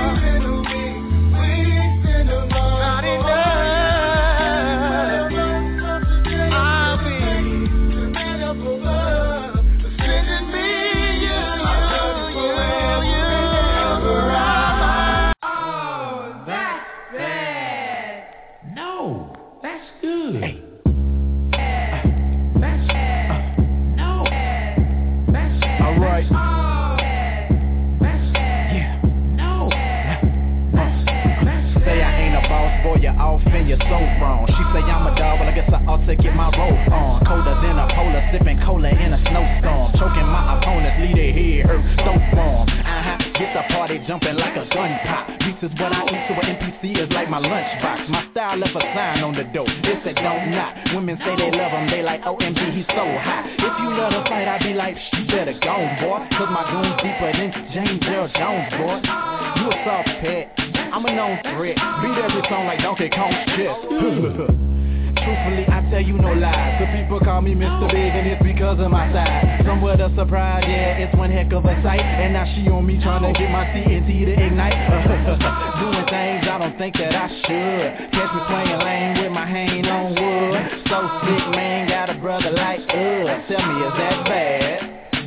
You're so wrong. She say I'm a dog, well I guess I ought to get my robe on. Colder than a polar, sipping cola in a snowstorm. Choking my opponents, leave their head hurt, so warm. Get the party jumping like a gun pop. This is what I eat, so an NPC is like my lunchbox. My style left a sign on the door, it said don't knock. Women say they love him, they like OMG, he's so hot. If you love to fight, I be like, you better go, boy. Cause my goon's deeper than James Earl Jones, boy. You a soft pet, I'm a known threat. Beat every song like Donkey Kong's chest. Truthfully, I tell you no lies. The people call me Mr. Big and it's because of my size. Somewhat a surprise, yeah, it's one heck of a sight. And now she on me trying to get my TNT to ignite. Doing things I don't think that I should. Catch me swinging lane with my hand on wood. So sick, man, got a brother like tell me, is that bad?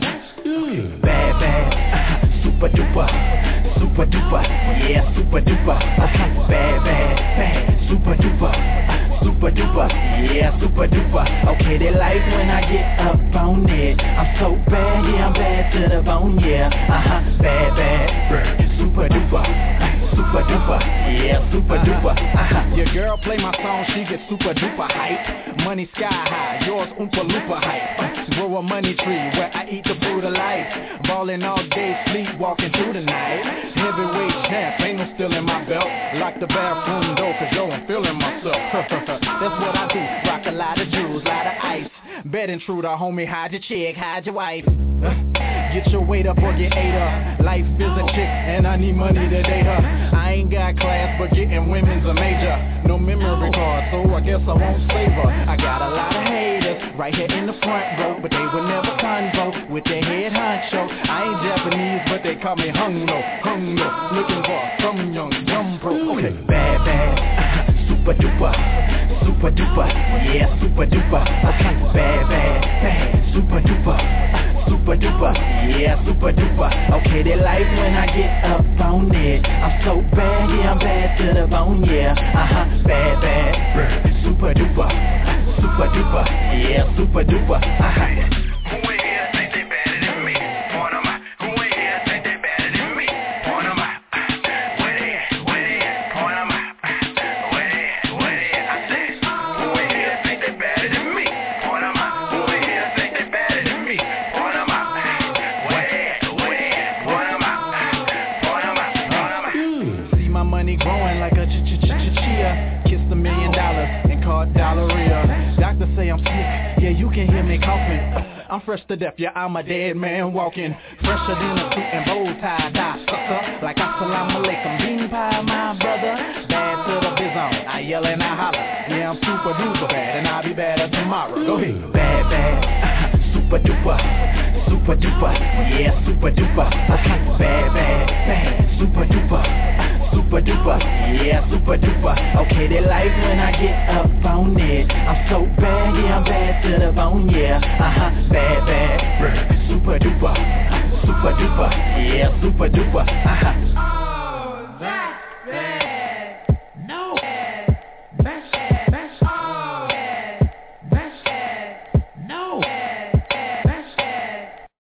Bad, bad, super duper. Super duper, yeah, super duper. Bad, bad, bad, super duper. Super duper, yeah, super duper. Okay, they like when I get up on it. I'm so bad, yeah, I'm bad to the bone, yeah. Bad, bad, super duper. Super duper, yeah, super duper. Your girl play my song, she get super duper hype. Money sky high, yours oompa loompa hype. Grow a money tree where I eat the fruit of life. Ballin' all day, sleep walking through the night. Heavyweight champ, ain't no still in my belt. Lock the bathroom door, cause yo, I'm feeling myself. That's what I do, rock a lot of jewels, lot of ice. Bed intruder, homie, hide your chick, hide your wife. Get your weight up or get ate up. Life is a chick and I need money to date her. I ain't got class, but getting women's a major. No memory card, so I guess I won't save her. I got a lot of haters right here in the front row, but they will never convo with their head honcho. I ain't Japanese, but they call me Hungno, looking for some young dumb pro. Okay, bad, bad, super duper, yeah, super duper. Okay, bad, bad, super duper. Super duper, yeah, super duper. Okay, they like when I get up on it. I'm so bad, yeah, I'm bad to the bone, yeah. Bad, bad, super duper, yeah, super duper. Who in here think they better than me? Point 'em out. Who in here think they better than me? Point 'em out. Where they at? Where they at? Point 'em out. Where they at? Where they at? I said, who in here think they better than me? Point 'em out. Who in here think they better than me? Growing like a chia. Kiss $1 million and call Dollaria. Doctor say I'm sick, yeah, you can hear me coughing. I'm fresh to death, yeah, I'm a dead man walking. Fresher than a suit and bow tie, die sucker. Like assalamu alaikum, bean pie, my brother. Bad to the bizone, I yell and I holler. Yeah, I'm super duper bad and I'll be better tomorrow. Go ahead. Bad, bad, super duper, yeah, super duper. Okay, bad, bad, super duper. Super duper, yeah, super duper. Okay, they like when I get up on it. I'm so bad, yeah, I'm bad to the bone, yeah. Bad, bad, super duper, yeah, super duper. Oh, that's bad. No, that's bad. Oh, that's bad. No, that's bad.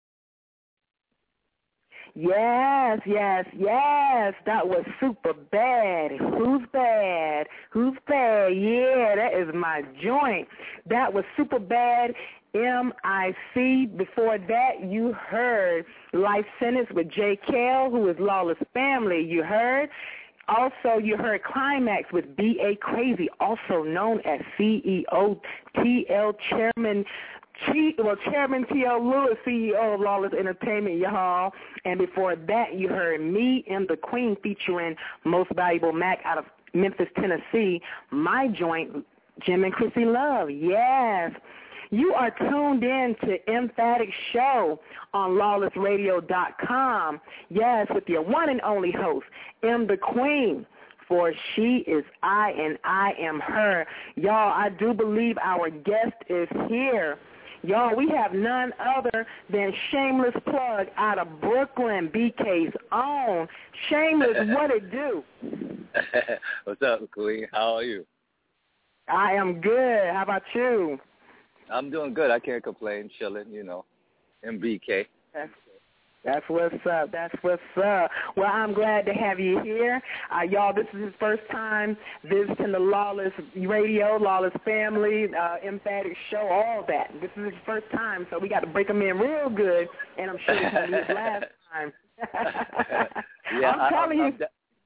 Yes, yes, yes. That was super bad. Who's bad? Who's bad? Yeah, that is my joint. That was super bad. MIC. Before that, you heard Life Sentence with J. Kell, who is Lawless Family. You heard Also, you heard Climax with B.A. Crazy, also known as CEO T.L. Chairman T.L. Lewis, CEO of Lawless Entertainment, y'all. And before that, you heard Me and the Queen featuring Most Valuable Mac out of Memphis, Tennessee. My joint, Jim and Chrissy Love. Yes. You are tuned in to Emphatic Show on LawlessRadio.com. Yes, with your one and only host, M the Queen. For she is I and I am her. Y'all, I do believe our guest is here. Y'all, we have none other than Shameless Plug out of Brooklyn, BK's own. Shameless, what it do? What's up, Queen? How are you? I am good. How about you? I'm doing good. I can't complain. Chilling, MBK. That's what's up. That's what's up. Well, I'm glad to have you here. Y'all, this is his first time visiting the Lawless Radio, Lawless Family, Emphatic Show, all that. This is his first time, so we got to break him in real good, and I'm sure it's going to be his last time. I'm telling you.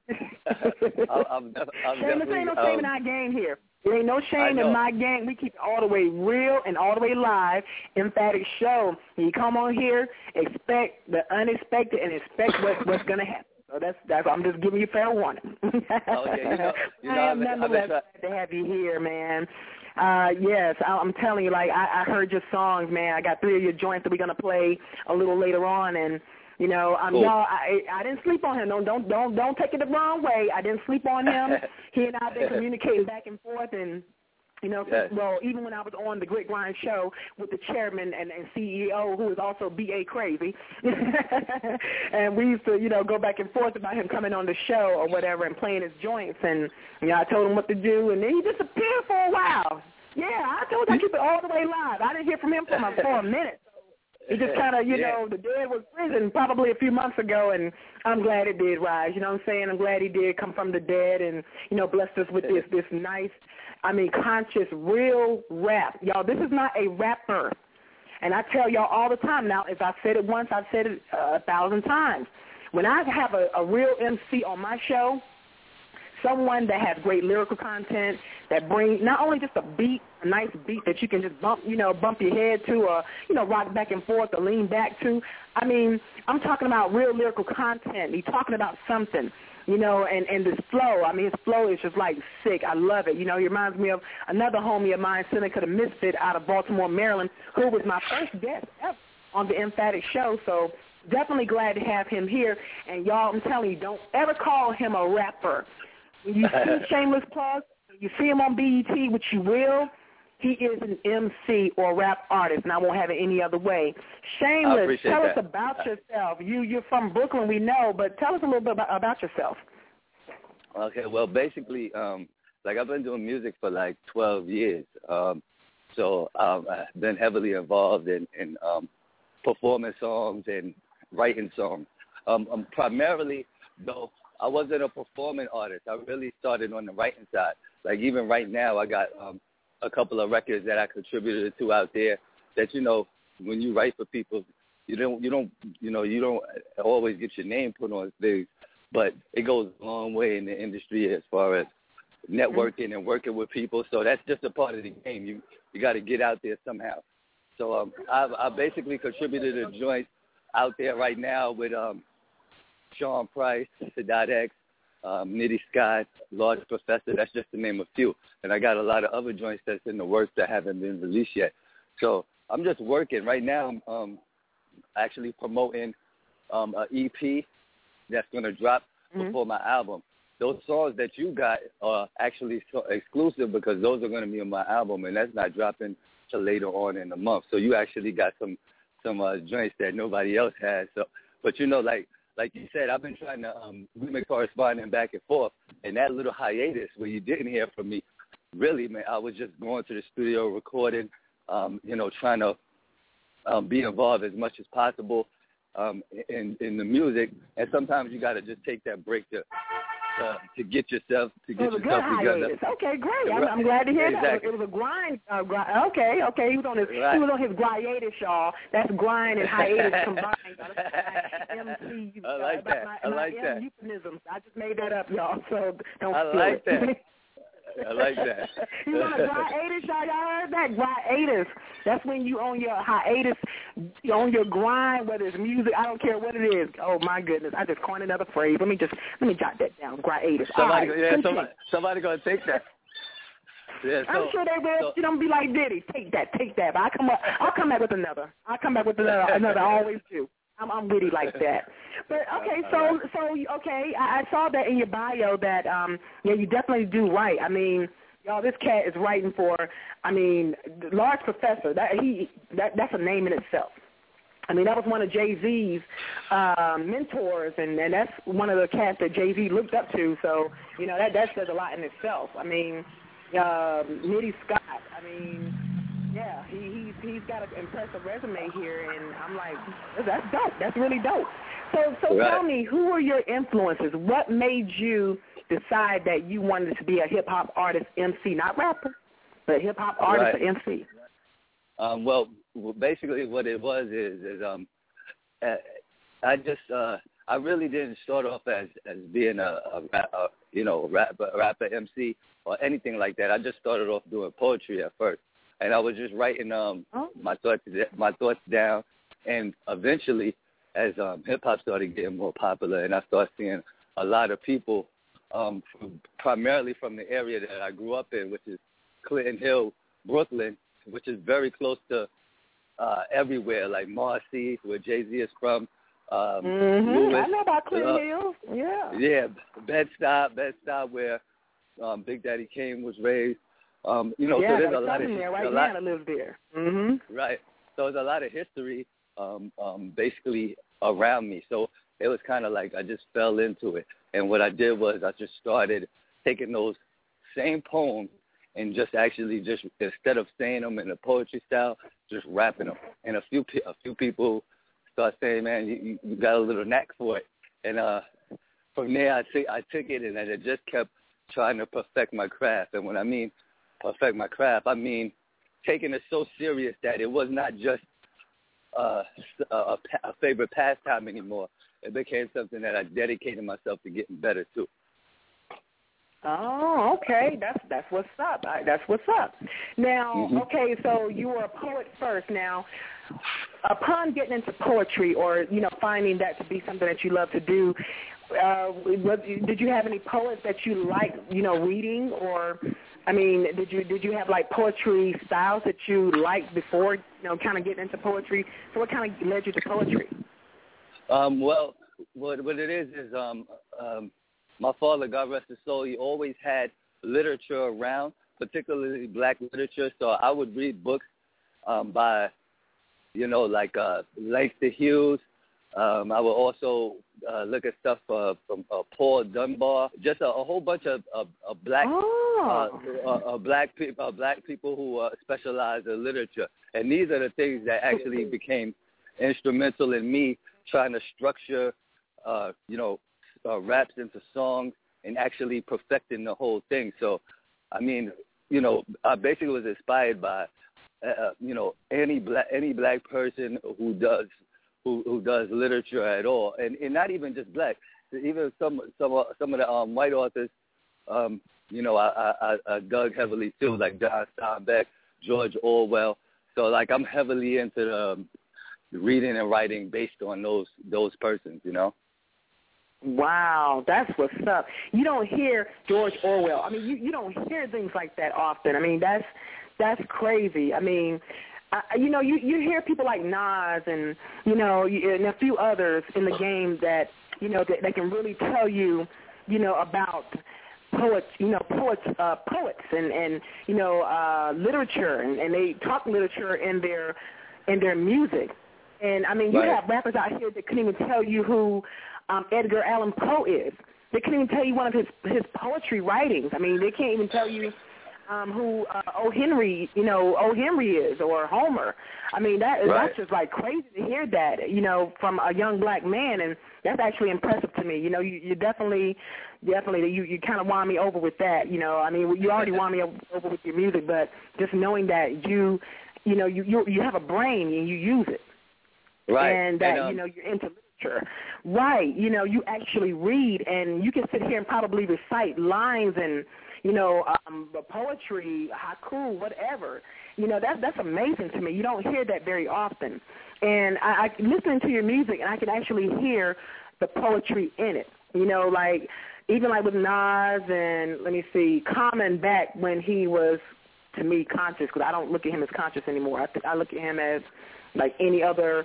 Shameless, ain't no shame in our game here. There ain't no shame in my game. We keep it all the way real and all the way live. Emphatic Show. When you come on here, expect the unexpected and expect what's going to happen. So that's. I'm just giving you fair warning. I am nonetheless glad to have you here, man. Yes, I'm telling you, like I heard your songs, man. I got 3 of your joints that we're going to play a little later on, and cool. Y'all, I didn't sleep on him. Don't take it the wrong way. I didn't sleep on him. He and I have been communicating back and forth, and yes. Well, even when I was on the Grit Grind show with the chairman and CEO, who is also B.A. Crazy, and we used to, go back and forth about him coming on the show or whatever and playing his joints, and I told him what to do, and then he disappeared for a while. Yeah, I told him I keep it all the way live. I didn't hear from him for a minute. He just kind of, the dead was risen probably a few months ago, and I'm glad it did rise. You know what I'm saying? I'm glad he did come from the dead and, blessed us with this nice, conscious, real rap. Y'all, this is not a rapper. And I tell y'all all the time now, if I said it once, I've said it 1,000 times. When I have a real MC on my show, someone that has great lyrical content, that brings not only just a nice beat that you can just bump your head to or, rock back and forth or lean back to. I'm talking about real lyrical content. He's talking about something, and this flow. His flow is just like sick. I love it. He reminds me of another homie of mine, Seneca the Misfit out of Baltimore, Maryland, who was my first guest ever on the Emphatic Show. So definitely glad to have him here. And y'all, I'm telling you, don't ever call him a rapper. When you see Shameless Plug, you see him on BET, which you will, he is an MC or rap artist, and I won't have it any other way. Shameless, tell us about yourself. You're from Brooklyn, we know, but tell us a little bit about yourself. Okay, well, basically, I've been doing music for 12 years. So I've been heavily involved in performing songs and writing songs. Primarily, though, I wasn't a performing artist. I really started on the writing side. Even right now, I got a couple of records that I contributed to out there that, when you write for people, you don't always get your name put on things, but it goes a long way in the industry as far as networking and working with people. So that's just a part of the game. You got to get out there somehow. So I basically contributed a joint out there right now with Sean Price, Sadat X, Nitty Scott, Large Professor. That's just to name a few. And I got a lot of other joints that's in the works that haven't been released yet. So I'm just working. Right now I'm actually promoting an EP that's going to drop before my album. Those songs that you got are actually exclusive because those are going to be on my album, and that's not dropping till later on in the month. So you actually got some joints that nobody else has. So, but like you said, I've been trying to we've been corresponding back and forth, and that little hiatus where you didn't hear from me, really, man, I was just going to the studio recording, trying to be involved as much as possible in the music, and sometimes you got to just take that break to to get yourself together. Okay, great. I'm glad to hear that. It was a grind. Okay. He was on his griatus, y'all. That's grind and hiatus combined. MC. I like that. I like that. Euphemisms. I just made that up, y'all. So don't. I like that. I like that. You want a griatus, y'all? Y'all heard that? Griatus. That's when you on your hiatus, you on your grind, whether it's music, I don't care what it is. Oh my goodness, I just coined another phrase. Let me jot that down. Griatus. Somebody gonna take that. Yeah, I'm sure they will. You don't be like Diddy. Take that. But I'll come back with another. Another. I always do. I'm witty like that. But okay, so I saw that in your bio that you definitely do write. I mean, y'all, this cat is writing for. I mean, Large Professor. That's a name in itself. I mean, that was one of Jay-Z's mentors, and that's one of the cats that Jay-Z looked up to. So that says a lot in itself. I mean, Nitty Scott. I mean. Yeah, he's got an impressive resume here, and I'm like, that's dope. That's really dope. So Tell me, who were your influences? What made you decide that you wanted to be a hip-hop artist MC, not rapper, but hip-hop artist or MC? Well, basically what it was is I really didn't start off as being a rapper MC or anything like that. I just started off doing poetry at first. And I was just writing my thoughts down, and eventually, as hip hop started getting more popular, and I started seeing a lot of people, primarily from the area that I grew up in, which is Clinton Hill, Brooklyn, which is very close to everywhere, like Marcy, where Jay-Z is from. Lewis, I know about Clinton Hill. Yeah. Yeah, Bed-Stuy, where Big Daddy Kane was raised. So there's a lot of there right now that lives there. Mm-hmm. Right. So there's a lot of history, basically around me. So it was kind of like I just fell into it. And what I did was I just started taking those same poems and just instead of saying them in a poetry style, just rapping them. And a few people start saying, man, you got a little knack for it. And from there I took it and I just kept trying to perfect my craft. And when I mean perfect my craft, I mean taking it so serious that it was not just a favorite pastime anymore. It became something that I dedicated myself to getting better to. Oh, okay. That's what's up. That's what's up. Now, okay, so you were a poet first. Now, upon getting into poetry or, finding that to be something that you love to do, did you have any poets that you liked, reading, or, I mean, did you have like poetry styles that you liked before, kind of getting into poetry? So what kind of led you to poetry? Well, what it is my father, God rest his soul, he always had literature around, particularly black literature. So I would read books by, Langston Hughes. I would also look at stuff from Paul Dunbar, just a whole bunch of black people who specialize in literature. And these are the things that actually became instrumental in me trying to structure, raps into songs and actually perfecting the whole thing. So, I mean, I basically was inspired by, any black person who does literature at all, and not even just black, even some of the white authors. I dug heavily too, like John Steinbeck, George Orwell. So like I'm heavily into the reading and writing based on those persons, Wow, that's what's up. You don't hear George Orwell. I mean, you don't hear things like that often. I mean, that's crazy. I mean, you hear people like Nas and, and a few others in the game that, that can really tell you, about poets and literature, and they talk literature in their music. And, I mean, you have rappers out here that couldn't even tell you who Edgar Allan Poe is. They couldn't even tell you one of his poetry writings. I mean, they can't even tell you who O. Henry, O. Henry is, or Homer. I mean, that's just like crazy to hear that, from a young black man, and that's actually impressive to me. You definitely, you kind of won me over with that. I mean, you already won me over with your music, but just knowing that you have a brain and you use it, right, and that you're into literature, right? You actually read, and you can sit here and probably recite lines and poetry, haiku, whatever. That's amazing to me. You don't hear that very often. And I listening to your music, and I can actually hear the poetry in it. Like even like with Nas and, let me see, Common back when he was, to me, conscious, because I don't look at him as conscious anymore. I look at him as like any other,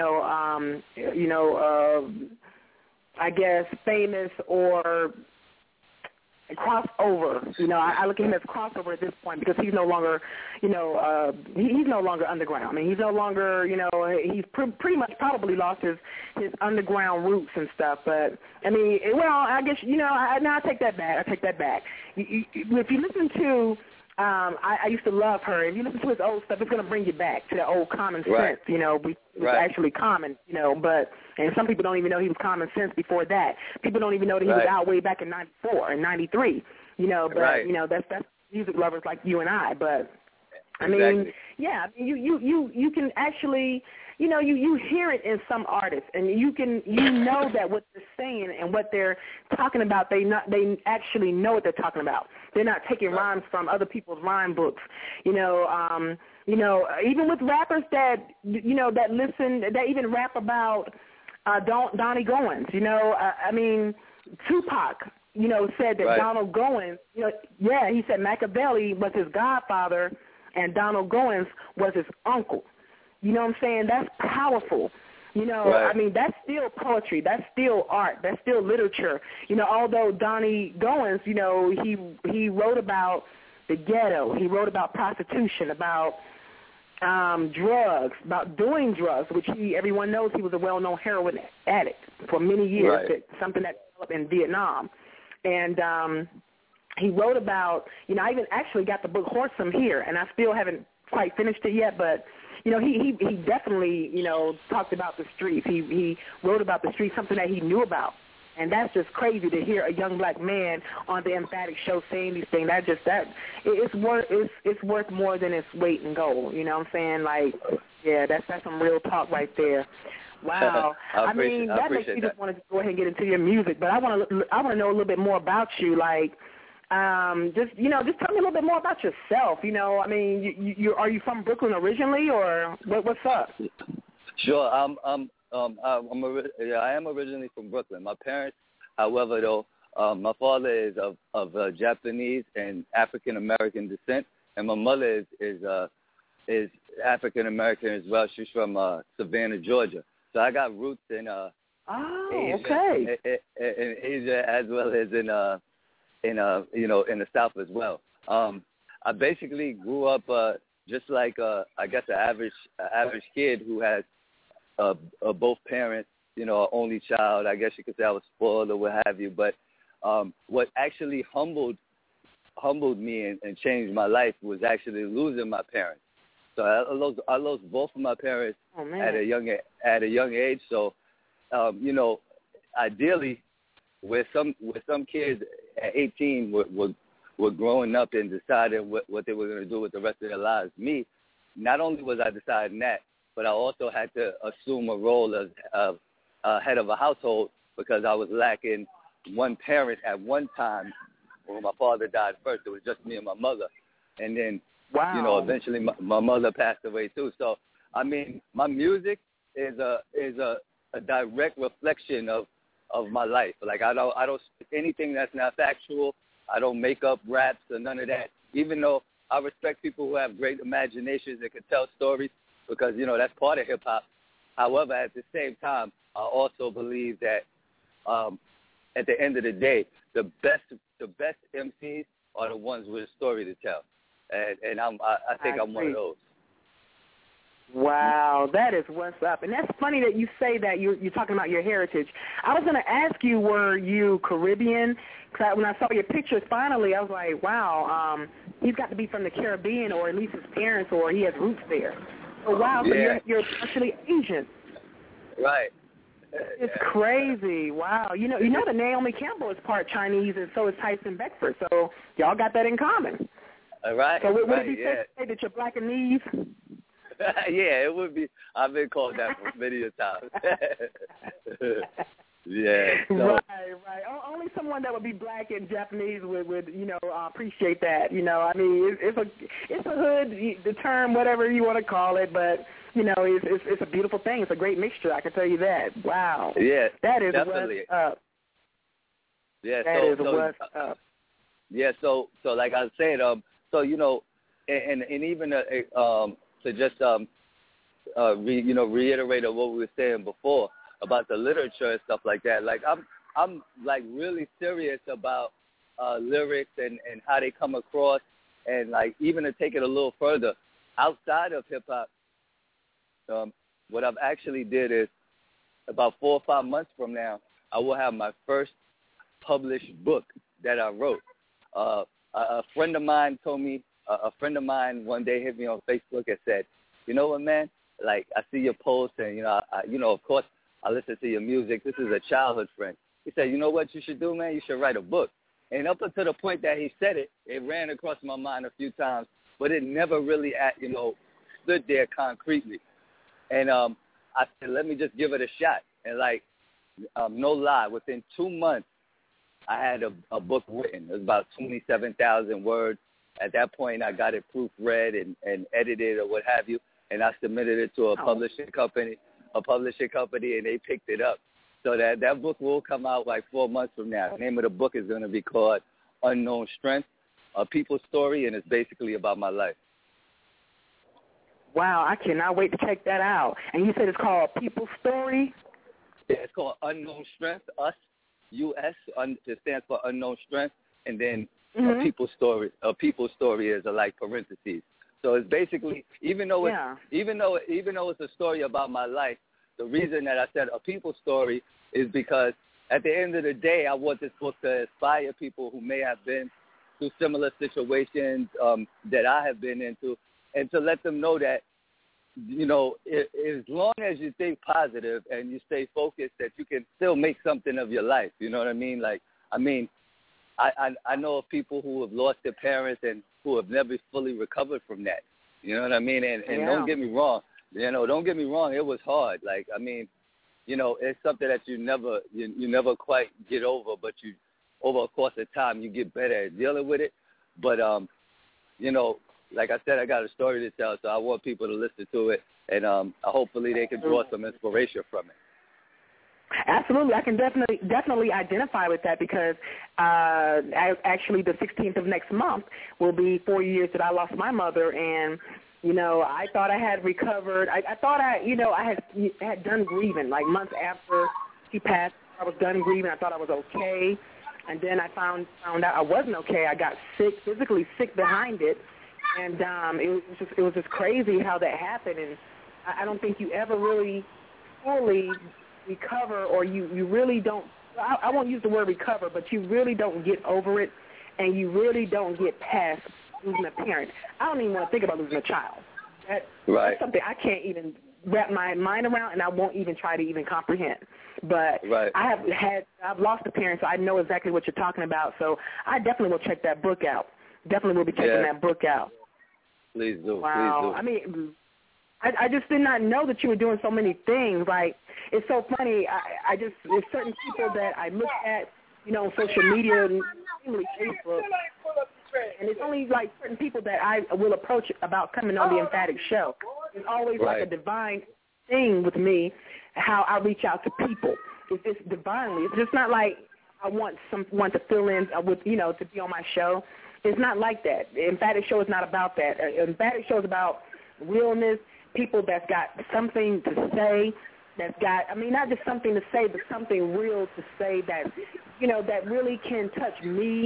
I guess famous or crossover. I look at him as crossover at this point because he's no longer, he's no longer underground. I mean, he's no longer, he's pretty much probably lost his underground roots and stuff. But I mean, well, I guess I take that back. If you listen to, I used to love her. If you listen to his old stuff, it's going to bring you back to the old Common Sense. Right. It was actually Common. And some people don't even know he was Common Sense before that. People don't even know that he was out way back in '94 and '93. But that's music lovers like you and I. But I mean, you can actually, you hear it in some artists, and you know that what they're saying and what they're talking about, they actually know what they're talking about. They're not taking rhymes from other people's rhyme books. Even with rappers that that listen, that even rap about Donnie Goins. I mean, Tupac, said that Donald Goins, he said Machiavelli was his godfather and Donald Goins was his uncle. You know what I'm saying? That's powerful. I mean, that's still poetry. That's still art. That's still literature. Although Donnie Goins, he wrote about the ghetto. He wrote about prostitution, about drugs, about doing drugs, which everyone knows he was a well-known heroin addict for many years, something that developed in Vietnam. And he wrote about, I even actually got the book Whoresome here, and I still haven't quite finished it yet, but he definitely, talked about the streets. He wrote about the streets, something that he knew about. And that's just crazy to hear a young black man on the Emphatic show saying these things. It's worth more than its weight in gold. You know what I'm saying? Like, yeah, that's some real talk right there. Wow. I mean, that makes me just want to go ahead and get into your music. But I want to know a little bit more about you. Like, just tell me a little bit more about yourself. I mean, are you from Brooklyn originally, or what's up? Sure. I am originally from Brooklyn. My parents, however, though, my father is of Japanese and African American descent, and my mother is African American as well. She's from Savannah, Georgia. So I got roots in Asia, in Asia as well as in the South as well. I basically grew up just like I guess an average kid who has both parents, an only child. I guess you could say I was spoiled or what have you. But what actually humbled me and changed my life was actually losing my parents. So I lost both of my parents at a young age. So ideally, with some kids at 18 were growing up and deciding what they were going to do with the rest of their lives. Me, not only was I deciding that, but I also had to assume a role of head of a household because I was lacking one parent at one time. When my father died first, it was just me and my mother. And then, eventually my mother passed away too. So, I mean, my music is a direct reflection of my life. Like I don't speak anything that's not factual. I don't make up raps or none of that. Even though I respect people who have great imaginations and can tell stories, because that's part of hip hop. However, at the same time, I also believe that at the end of the day, the best MCs are the ones with a story to tell, and I think I'm one of those. Wow, that is what's up. And that's funny that you say that you're talking about your heritage. I was going to ask you, were you Caribbean? Because when I saw your pictures finally, I was like, wow, he's got to be from the Caribbean, or at least his parents, or he has roots there. So, wow, so you're actually Asian. Right. It's crazy. Wow. You know that Naomi Campbell is part Chinese, and so is Tyson Beckford. So y'all got that in common. Right. So would right, it be safe to say that you're Blackanese? Yeah, it would be. I've been called that many a times. Yeah. So. Right. Only someone that would be black and Japanese would appreciate that. I mean, it's a hood, the term, whatever you want to call it, but it's a beautiful thing. It's a great mixture. I can tell you that. Wow. Yeah. That is definitely. what's up. Yeah. That is what's up. Yeah. So like I said, and even to just reiterate what we were saying before about the literature and stuff like that. Like I'm like really serious about lyrics and how they come across, and like even to take it a little further outside of hip hop. What I've actually did is about 4 or 5 months from now, I will have my first published book that I wrote. A friend of mine told me. A friend of mine one day hit me on Facebook and said, "You know what, man? Like I see your posts, and of course I listen to your music. This is a childhood friend." He said, "You know what you should do, man? You should write a book." And up until the point that he said it, it ran across my mind a few times, but it never really, stood there concretely. And I said, let me just give it a shot. And no lie, within 2 months, I had a book written. It was about 27,000 words. At that point, I got it proofread and edited or what have you, and I submitted it to a publishing company, and they picked it up. So that book will come out like 4 months from now. The name of the book is going to be called Unknown Strength, A People's Story, and it's basically about my life. Wow, I cannot wait to check that out. And you said it's called People's Story? Yeah, it's called Unknown Strength, US, it stands for Unknown Strength, and then a people's story. A people's story is like parentheses. So it's basically, even though it's a story about my life, the reason that I said a people's story is because at the end of the day, I want this book to inspire people who may have been through similar situations that I have been into, and to let them know that, as long as you stay positive and you stay focused, that you can still make something of your life. You know what I mean? I know of people who have lost their parents and who have never fully recovered from that. You know what I mean? And don't get me wrong. It was hard. It's something that you never quite get over, but over a course of time, you get better at dealing with it. But, like I said, I got a story to tell, so I want people to listen to it, and hopefully they can draw some inspiration from it. Absolutely. I can definitely identify with that because actually the 16th of next month will be 4 years that I lost my mother, and I thought I had recovered. I thought I had done grieving. Like months after she passed, I was done grieving. I thought I was okay, and then I found out I wasn't okay. I got sick, physically sick behind it, and it was just crazy how that happened. And I don't think you ever really fully recover, or you really don't. I won't use the word recover, but you really don't get over it, and you really don't get past losing a parent. I don't even want to think about losing a child. That's something I can't even wrap my mind around, and I won't even try to even comprehend. But I've lost a parent, so I know exactly what you're talking about. So I definitely will check that book out. Definitely will be checking that book out. Please do. Wow. Please do. I mean, I just did not know that you were doing so many things. Like, it's so funny. There's certain people that I look at, on social media, mainly Facebook, and it's only like certain people that I will approach about coming on the Emphatic Show. It's always like a divine thing with me, how I reach out to people. It's just divinely. It's just not like I want someone to fill in with, to be on my show. It's not like that. The Emphatic Show is not about that. Emphatic Show is about realness, people that's got something to say, that's got, not just something to say, but something real to say that, that really can touch me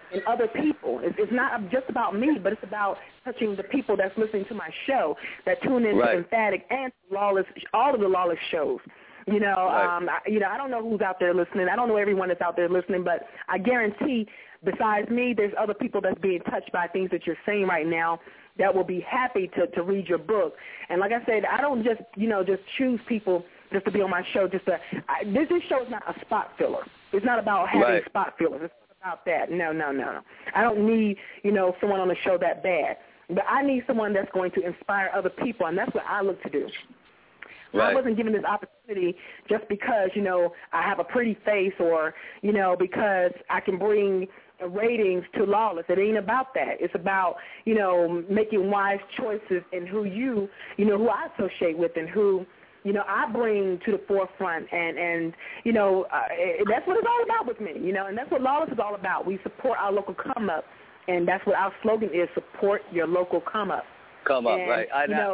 in other people. It's not just about me, but it's about touching the people that's listening to my show, that tune in to Emphatic and Lawless, all of the Lawless shows. You know, I don't know who's out there listening. I don't know everyone that's out there listening, but I guarantee, besides me, there's other people that's being touched by things that you're saying right now that will be happy to read your book. And like I said, I don't just choose people just to be on my show. This show is not a spot filler. It's not about having spot fillers. It's not about that. No. I don't need, someone on the show that bad. But I need someone that's going to inspire other people, and that's what I look to do. I wasn't given this opportunity just because, I have a pretty face or, because I can bring ratings to Lawless. It ain't about that. It's about, making wise choices in who who I associate with and who, I bring to the forefront. And that's what it's all about with me, and that's what Lawless is all about. We support our local come-up, and that's what our slogan is, support your local come-up. Come-up, right.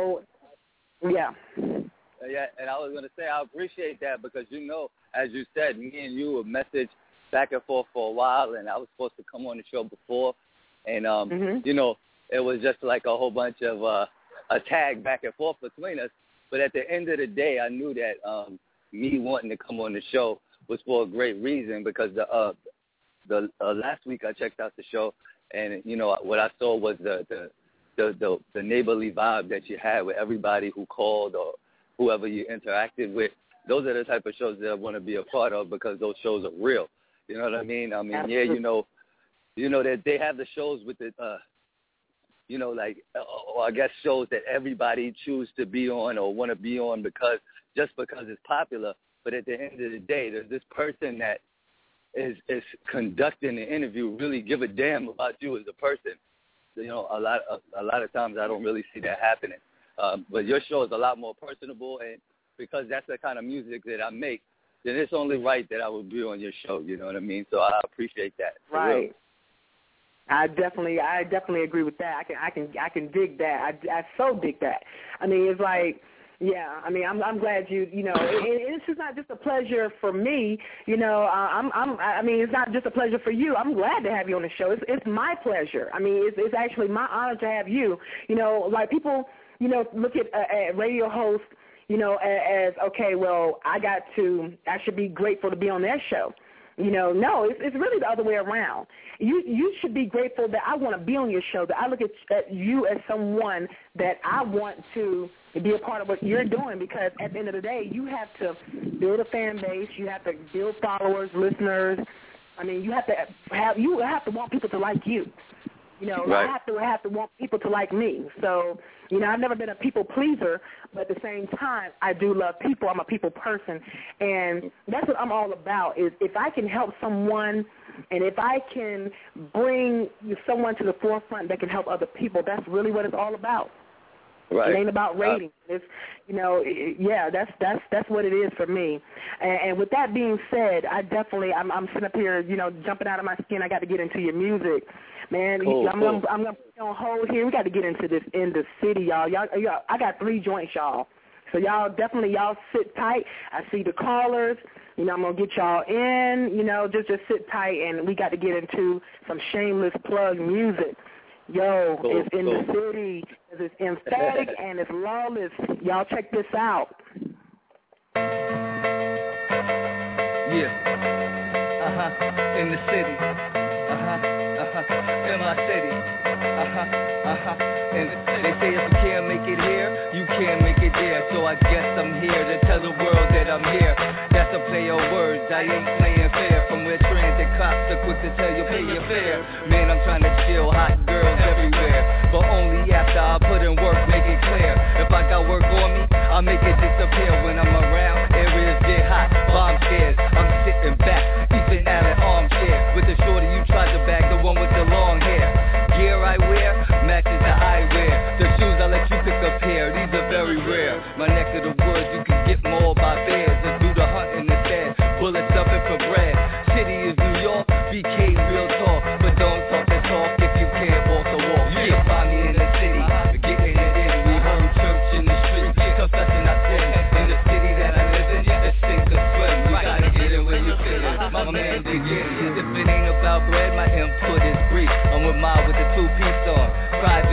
Yeah, and I was going to say I appreciate that because, as you said, me and you were messaged back and forth for a while, and I was supposed to come on the show before, and, it was just like a whole bunch of a tag back and forth between us. But at the end of the day, I knew that me wanting to come on the show was for a great reason because the last week I checked out the show, and, what I saw was the neighborly vibe that you had with everybody who called or whoever you interacted with. Those are the type of shows that I want to be a part of because those shows are real. You know what I mean? That they have the shows with the, I guess shows that everybody choose to be on or want to be on because it's popular. But at the end of the day, there's this person that is conducting the interview really give a damn about you as a person. A lot of times I don't really see that happening. But your show is a lot more personable, and because that's the kind of music that I make, then it's only right that I would be on your show. You know what I mean? So I appreciate that. Right. I definitely agree with that. I can dig that. I so dig that. I mean, it's like, yeah. I mean, I'm glad it's just not just a pleasure for me. I mean, it's not just a pleasure for you. I'm glad to have you on the show. It's my pleasure. I mean, it's actually my honor to have you. Like people, look at radio hosts, as, okay, well, I should be grateful to be on their show. No, it's really the other way around. You should be grateful that I want to be on your show, that I look at you as someone that I want to be a part of what you're doing, because at the end of the day, you have to build a fan base, you have to build followers, listeners. I mean, you have to want people to like you. I have to want people to like me. So, I've never been a people pleaser, but at the same time, I do love people. I'm a people person, and that's what I'm all about. Is if I can help someone, and if I can bring someone to the forefront that can help other people, that's really what it's all about. Right. It ain't about ratings. It's, that's what it is for me. And with that being said, I'm sitting up here, jumping out of my skin. I got to get into your music. Man, I'm gonna put you on hold here. We got to get into this in the city, y'all. I got 3 joints, y'all. So y'all sit tight. I see the callers. I'm gonna get y'all in. Just sit tight, and we got to get into some shameless plug music. Yo, it's in the city. It's Emphatic and it's Lawless. Y'all check this out. Yeah. In the city. In my city. And they say if you can't make it here, you can't make it there. So I guess I'm here to tell the world that I'm here. That's a play of words, I ain't playing fair. From where transit cops are quick to tell you pay your fare. Man, I'm trying to chill, hot girls everywhere, but only after I put in work, make it clear. If I got work on me, I'll make it disappear. When I'm around, areas get hot, bomb scares. I'm sitting back, eating at an armchair with the shorty you tried to bag, the one with the long hair. Gear I wear matches the eyewear. The shoes I let you pick a pair, these are very rare. My neck of the woods, you can get more by bears and do the hunting instead. Bullets up and for bread. City is New York, BK real talk, but don't talk the talk if you can't walk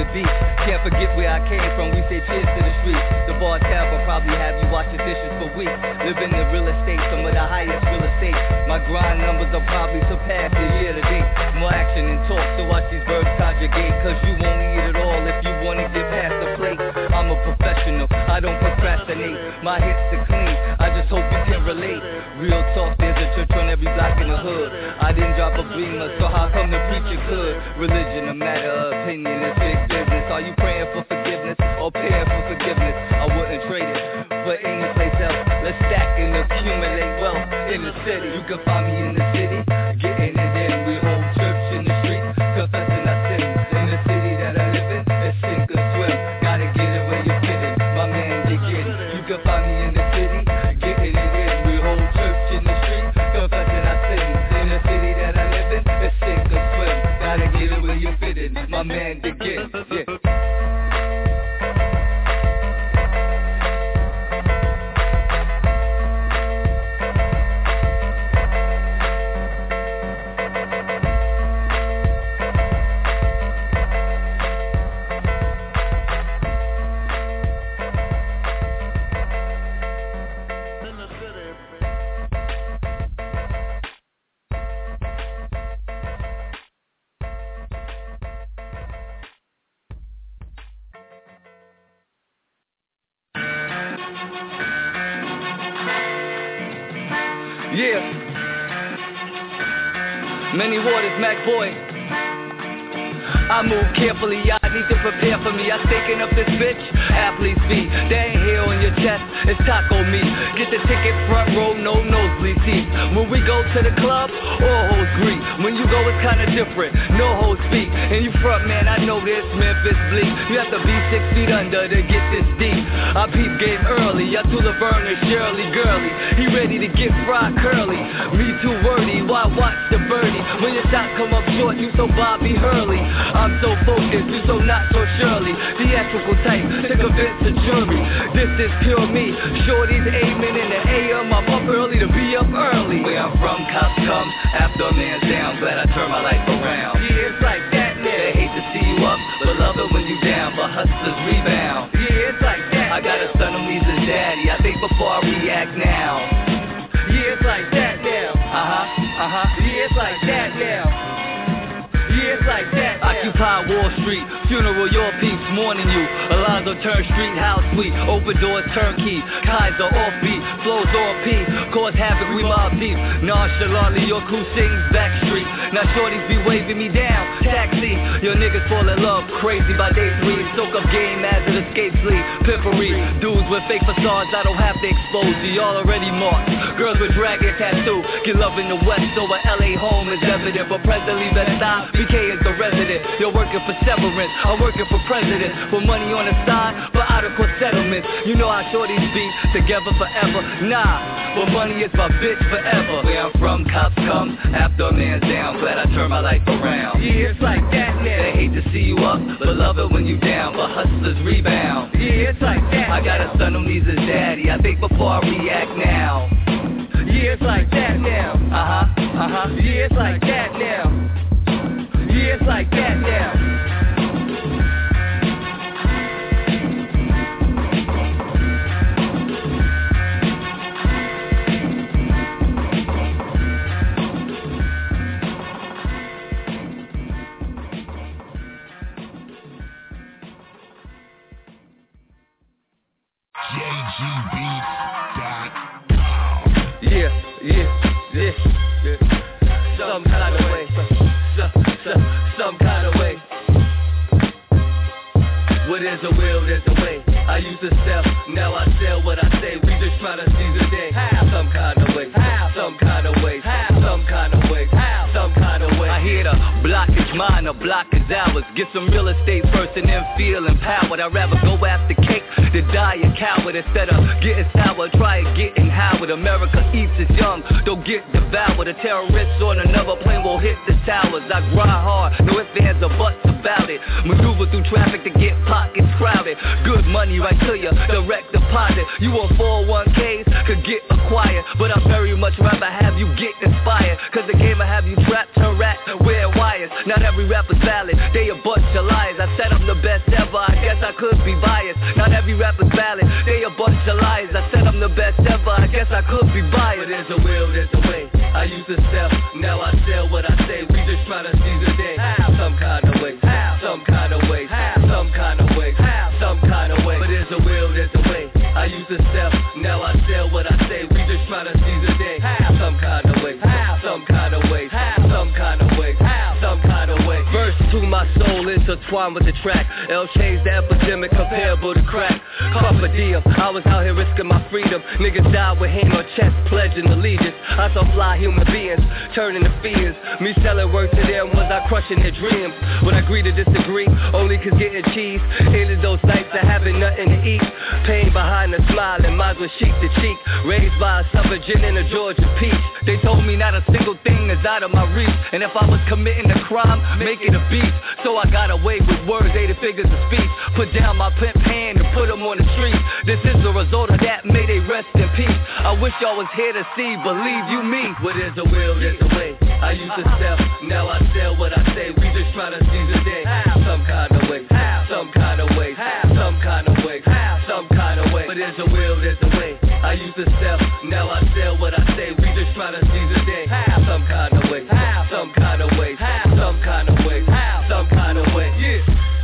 beat. Can't forget where I came from, we say cheers to the streets. The bar tavern probably have you wash your dishes for weeks. Living in real estate, some of the highest real estate. My grind numbers will probably surpass the year to date. More action and talk, so watch these verbs conjugate. Cause you won't eat it all if you wanna get past the plate. I'm a professional, I don't procrastinate. My hits are clean, I just hope you can relate. Real talk, there's a church on every block in the hood. I didn't drop a beamer, so how come the preacher could? Religion, a matter of opinion, it's big business. Are you praying for forgiveness or paying for forgiveness? I wouldn't trade it for any place else. Let's stack and accumulate wealth in the city. You can find me in the city, getting it in. We hold church in the street, confessing our sins. In the city that I live in, it's sink or swim. Gotta get it where you fit in, my man, dig in. You can find me in the city, getting it in. We hold church in the street, confessing our sins. In the city that I live in, it's sink or swim. Gotta get it where you fit in, my man, dig in. Yeah. Yeah. Many waters, Mac Boy. I move carefully, y'all need to prepare for me. I staking up this bitch, athlete's feet. They ain't hair on your chest, it's taco meat. Get the ticket front row, no nosebleed seats. When we go to the club, all hoes greet. When you go, it's kinda different, no hoes speak. And you front man, I know this, Memphis bleak. You have to be 6 feet under to get this deep. I peep game early, I to Laverne and Shirley Girly. He ready to get fried curly. Me too wordy, why watch the birdie? When your shot come up short, you so Bobby Hurley. I'm so focused, you so not so surely. Theatrical type to convince the jury. This is pure me. Shorty's aiming in the AM. I'm up early to be up early. Where I'm from, cops come after a man's down. Glad I turned my life around. Yeah, it's like that now. They hate to see you up, but love it when you down. But hustlers rebound. Yeah, it's like that. I got a son who needs his daddy. I think before I react now. Yeah, it's like that now. Yeah, it's like that now. Yeah, it's like that. Occupy Wall Street, funeral your peace, mourning you. Alonzo turn street house suite, open doors turnkey. Kaiser offbeat, flows on P, cause havoc we mob deep. Nonchalantly your crew sings backstreet. Now shorties be waving me down, taxi. Your niggas fall in love, crazy by day 3. Soak up game as it escapes sleep. Pimpery, dudes with fake facades I don't have to expose you. Y'all already marked. Girls with dragon tattoo, get love in the West, so a LA home is evident. But presently better stop. BK is the resident. You're working for severance. I'm working for president. For money on the side, for out-of-court settlements. You know how shorties be together forever. Nah, but money is my bitch forever. Where I'm from, cops come after a man's down. Glad I turned my life around. Yeah, it's like that now. They hate to see you up, but love it when you down. But hustlers rebound. Yeah, it's like that. I got a son who needs his daddy. I think before I react now. Yeah, it's like that now. Yeah, it's like that now. Yeah, it's like that now. Some kind of way, some kind of way. What is a will, there's a way. I used to sell, now I sell what I say. We just try to seize the day. Some kind of way, some kind of way, some kind of way, some kind of way. I hear the block is mine, the block is ours. Get some real estate first and then feel empowered. I'd rather go after cake than die a coward. Instead of getting sour, try getting Howard. America eats its young, don't get devoured. The terrorists on another plane will hit the towers. I grind hard, no ifs, ands, or buts about it. Maneuver through traffic to get pockets crowded. Good money right to you, direct deposit. You want 401ks, could get acquired. But I'd very much rather have you get inspired. Cause the game will have you trapped, turn rat, wear wires. Not every rapper's valid, they a bunch of liars. I said I'm the best I could be biased. Not every rapper's valid, they a bunch of liars. I said I'm the best ever, I guess I could be biased. But there's a will, there's a way. I used to sell, now I sell what I say. We just tryna seize the day. Some kind of way, some kind of way, some kind of way, some kind of way. But there's a will, there's a way. I used to sell, now I sell what I say. We just tryna seize the day. Some kind of way, some kind of way, some kind of way, some kind of way. Verse to my soul intertwined with the track. L changed the epidemic comparable to crack. Carpe diem, I was out here risking my freedom. Niggas died with hand on chest, pledging allegiance. I saw fly human beings turning to fiends. Me selling work to them, was I crushing their dreams? Would I agree to disagree? Only cause getting cheese hated those nights of having nothing to eat. Pain behind the smile and minds with cheek to cheek. Raised by a Southern gin and a Georgia peach. They told me not a single thing is out of my reach. And if I was committing a crime, make it a beat. So I got away with words, 80 figures of speech. Put down my pimp hand and put them on the street. This is the result of that, may they rest in peace. I wish y'all was here to see, believe you me. Where there's a will, there's a way. I used to sell, now I sell what I say. We just tryna seize the day. Some kind of way, some kind of way, some kind of way, some kind of way. But there's a will, there's a way. I used to sell, now I sell what I say. We just tryna seize the day. Some kind of way, some kind of way, some kind of way, some kind of way. Yeah.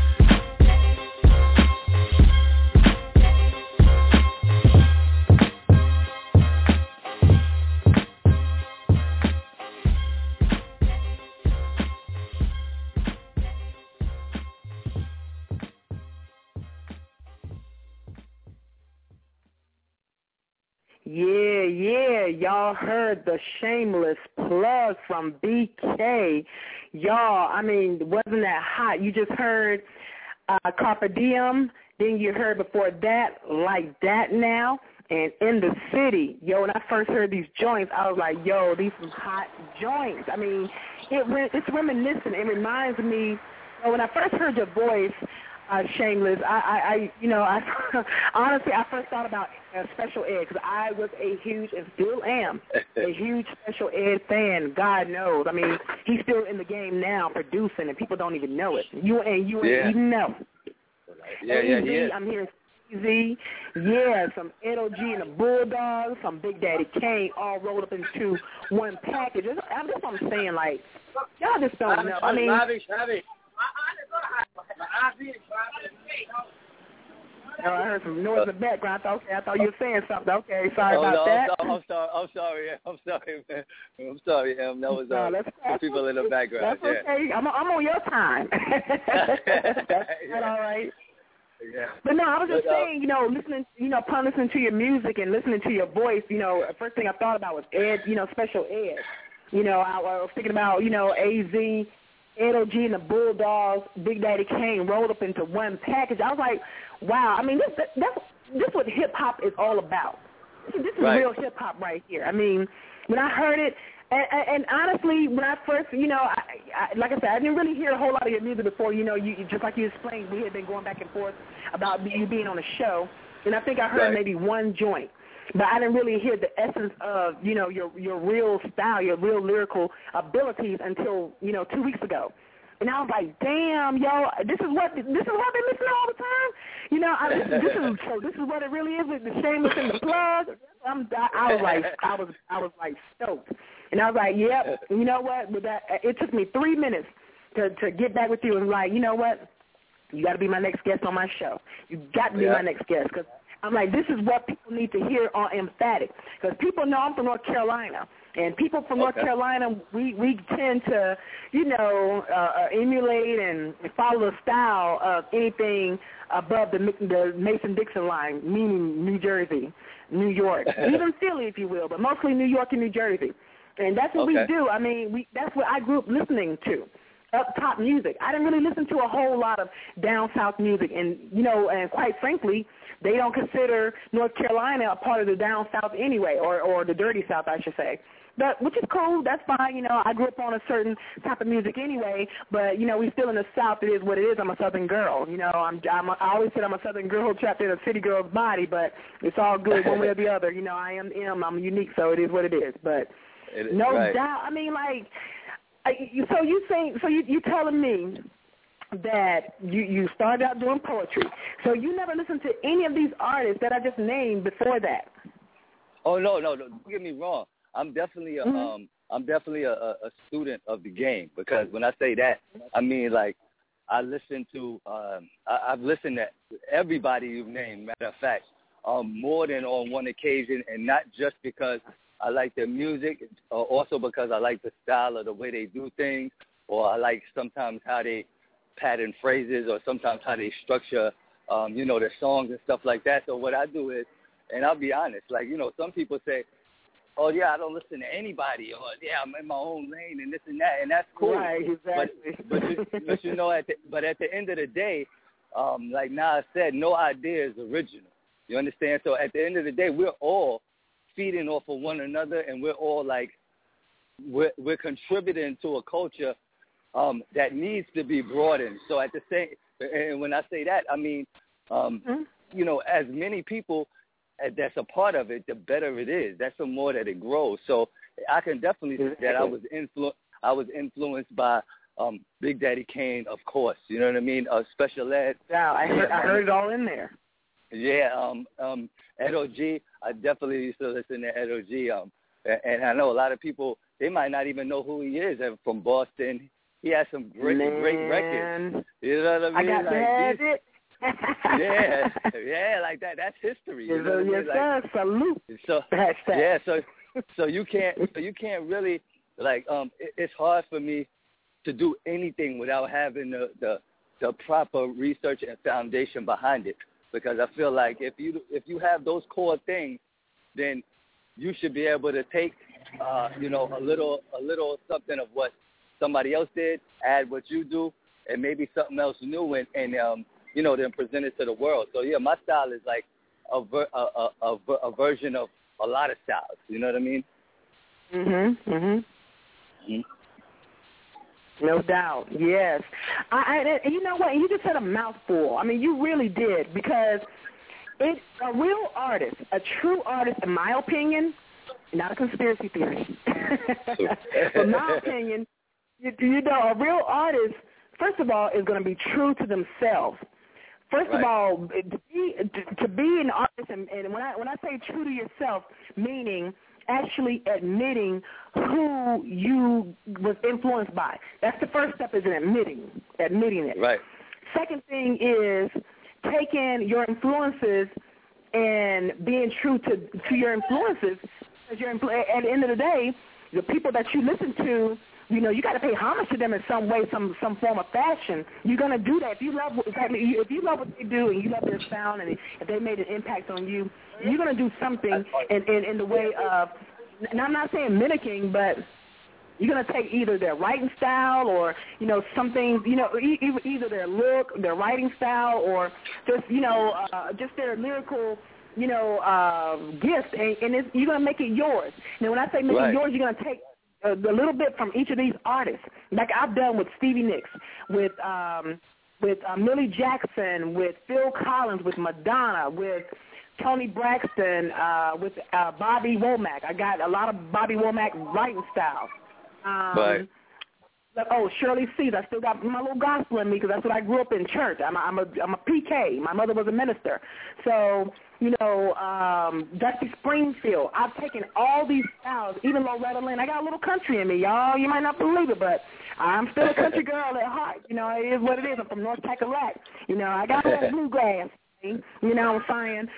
Yeah, y'all heard the shameless plug from BK. Y'all, I mean, wasn't that hot? You just heard Carpe Diem, then you heard before that, Like That Now, and In the City. Yo, when I first heard these joints, I was like, yo, these some hot joints. I mean, it's reminiscent. It reminds me, when I first heard your voice, Shameless, I honestly, I first thought about Special Ed because I was a huge, and still am, a huge Special Ed fan. God knows. I mean, he's still in the game now producing, and people don't even know it. You ain't even know. Yeah. I'm hearing Easy, some Edo G and the Bulldogs, some Big Daddy Kane, all rolled up into one package. That's what I'm saying. Like, y'all just don't know. I mean. No, I heard some noise in the background. I thought you were saying something. Okay, sorry about that. I'm sorry, man. I'm sorry, Em. That was the people in the background. That's okay. I'm on your time. That's all right. Yeah. But no, I was just saying, upon listening to your music and listening to your voice, first thing I thought about was Ed, Special Ed. I was thinking about, AZ, Edo G and the Bulldogs, Big Daddy Kane rolled up into one package. I was like, wow. I mean, this what hip-hop is all about. This is real hip-hop right here. I mean, when I heard it, and honestly, when I first, like I said, I didn't really hear a whole lot of your music before. You just like you explained, we had been going back and forth about you being on the show, and I think I heard maybe one joint. But I didn't really hear the essence of, your real style, your real lyrical abilities until, 2 weeks ago. And I was like, damn, yo, this is what I've been listening all the time. This is what it really is with the Shameless and the plug. I was like stoked. And I was like, yep, you know what? With that, it took me 3 minutes to get back with you and like, you know what? You got to be my next guest on my show. You got to be my next guest because I'm like, this is what people need to hear on Emphatic. Because people know I'm from North Carolina. And people from North Carolina, we tend to, emulate and follow the style of anything above the Mason-Dixon line, meaning New Jersey, New York, even Philly, if you will, but mostly New York and New Jersey. And that's what we do. I mean, that's what I grew up listening to. Up top music. I didn't really listen to a whole lot of down south music, and and quite frankly, they don't consider North Carolina a part of the down south anyway, or the dirty south, I should say. But which is cool. That's fine. I grew up on a certain type of music anyway. But we still in the South. It is what it is. I'm a Southern girl. I always said I'm a Southern girl trapped in a city girl's body. But it's all good one way or the other. I am M. I'm unique, so it is what it is. But no doubt. I mean, like. So you telling me that you started out doing poetry. So you never listened to any of these artists that I just named before that? Oh no, don't get me wrong. I'm definitely a student of the game, because when I say that, I mean like I listen to I've listened to everybody you've named. Matter of fact, more than on one occasion, and not just because I like their music, also because I like the style of the way they do things, or I like sometimes how they pattern phrases, or sometimes how they structure, their songs and stuff like that. So what I do is, and I'll be honest, like, some people say, oh, yeah, I don't listen to anybody, or, yeah, I'm in my own lane and this and that, and that's cool. Right, exactly. But at the end of the day, like Nas said, no idea is original. You understand? So at the end of the day, we're all feeding off of one another, and we're all, like, we're contributing to a culture that needs to be broadened. So at the same, and when I say that, I mean, as many people that's a part of it, the better it is. That's the more that it grows. So I can definitely say that I was influenced by Big Daddy Kane, of course. You know what I mean? Special Ed. Yeah, I heard it all in there. Yeah, Ed O.G. I definitely used to listen to Ed O.G. And I know a lot of people, they might not even know who he is. From Boston, he has some great records. You know what I mean? I got to have it. yeah, like that. That's history. You know what I mean? Salute. So yeah, so you can't really like. It's hard for me to do anything without having the proper research and foundation behind it, because I feel like if you have those core things, then you should be able to take a little something of what somebody else did, add what you do, and maybe something else new, and then present it to the world. So yeah, my style is like a version of a lot of styles. You know what I mean? No doubt. Yes. And you know what? You just said a mouthful. I mean, you really did, because it's a real artist, a true artist, in my opinion, not a conspiracy theory. In my opinion, a real artist, first of all, is going to be true to themselves. First of all, to be an artist, and when I say true to yourself, meaning actually admitting who you was influenced by. That's the first step, is admitting it. Right. Second thing is taking your influences and being true to your influences. At the end of the day, the people that you listen to, you got to pay homage to them in some way, some form of fashion. You're going to do that. If you love what they do and you love their sound, and if they made an impact on you, you're going to do something in the way of, and I'm not saying mimicking, but you're going to take either their writing style or, something, either their look, their writing style, or just, just their lyrical, gifts, and you're going to make it yours. Now, when I say make it yours, you're going to take a little bit from each of these artists, like I've done with Stevie Nicks, with Millie Jackson, with Phil Collins, with Madonna, with Toni Braxton, with Bobby Womack. I got a lot of Bobby Womack writing style. Right. Oh, Shirley Caesar. I still got my little gospel in me, because that's what I grew up in church. I'm a PK. My mother was a minister. So, Dusty Springfield. I've taken all these styles, even Loretta Lynn. I got a little country in me, y'all. You might not believe it, but I'm still a country girl at heart. It is what it is. I'm from North Cackalack. I got a little bluegrass. You know what I'm saying?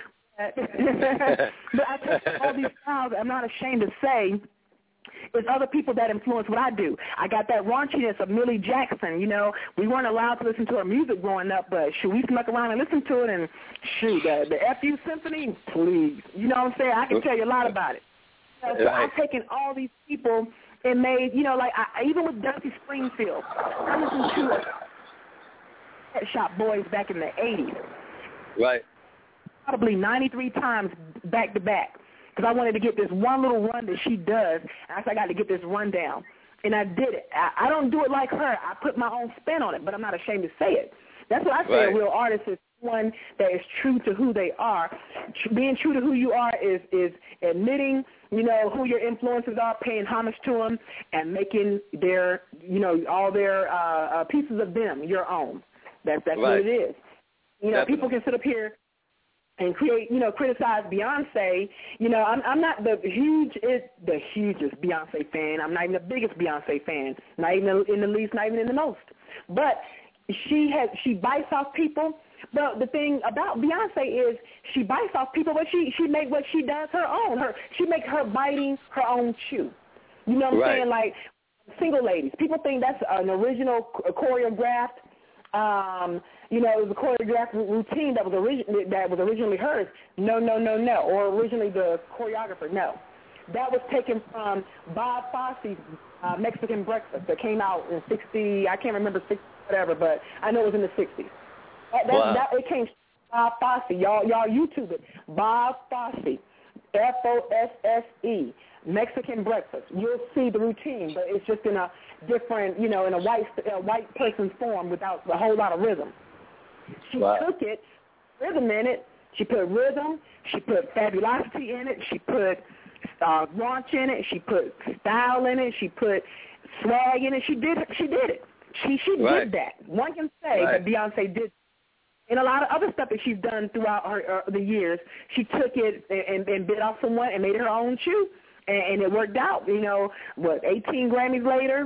But I take all these styles. I'm not ashamed to say it's other people that influence what I do. I got that raunchiness of Millie Jackson. We weren't allowed to listen to her music growing up, but we snuck around and listened to it, and the FU Symphony, please. You know what I'm saying? I can tell you a lot about it. So I've taken all these people and made, even with Dusty Springfield, I listened to Pet Shop Boys back in the 80s. Right. Probably 93 times back to back. Because I wanted to get this one little run that she does, and I said I got to get this rundown, and I did it. I don't do it like her. I put my own spin on it, but I'm not ashamed to say it. That's what I say. A real artist is one that is true to who they are. Being true to who you are is admitting, who your influences are, paying homage to them, and making their all their pieces of them, your own. That's right. what it is. Definitely. People can sit up here and criticize Beyonce. I'm not the hugest Beyonce fan. I'm not even the biggest Beyonce fan. Not even in the least, not even in the most. But she bites off people. But the thing about Beyonce is she bites off people, but she make what she does her own. She makes her biting her own chew. You know what I'm saying? Like Single Ladies. People think that's an original choreographed. It was a choreographed routine that was originally hers. No. Or originally the choreographer. No. That was taken from Bob Fosse's Mexican Breakfast that came out in 60. I can't remember 60 whatever, but I know it was in the 60s. It came from Bob Fosse. Y'all YouTube it. Bob Fosse, Fosse, Mexican Breakfast. You'll see the routine, but it's just in a different, in a white person's form without a whole lot of rhythm. She took it, rhythm in it. She put rhythm. She put fabulosity in it. She put raunch in it. She put style in it. She put swag in it. She did it. She did that. One can say that Beyonce did. And a lot of other stuff that she's done throughout the years, she took it and bit off someone and made it her own chew, and it worked out. 18 Grammys later,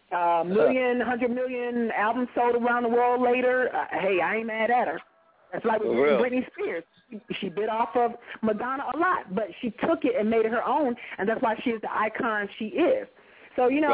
100 million albums sold around the world later. Hey, I ain't mad at her. That's like with Britney Spears. She bit off of Madonna a lot, but she took it and made it her own, and that's why she is the icon she is. So, you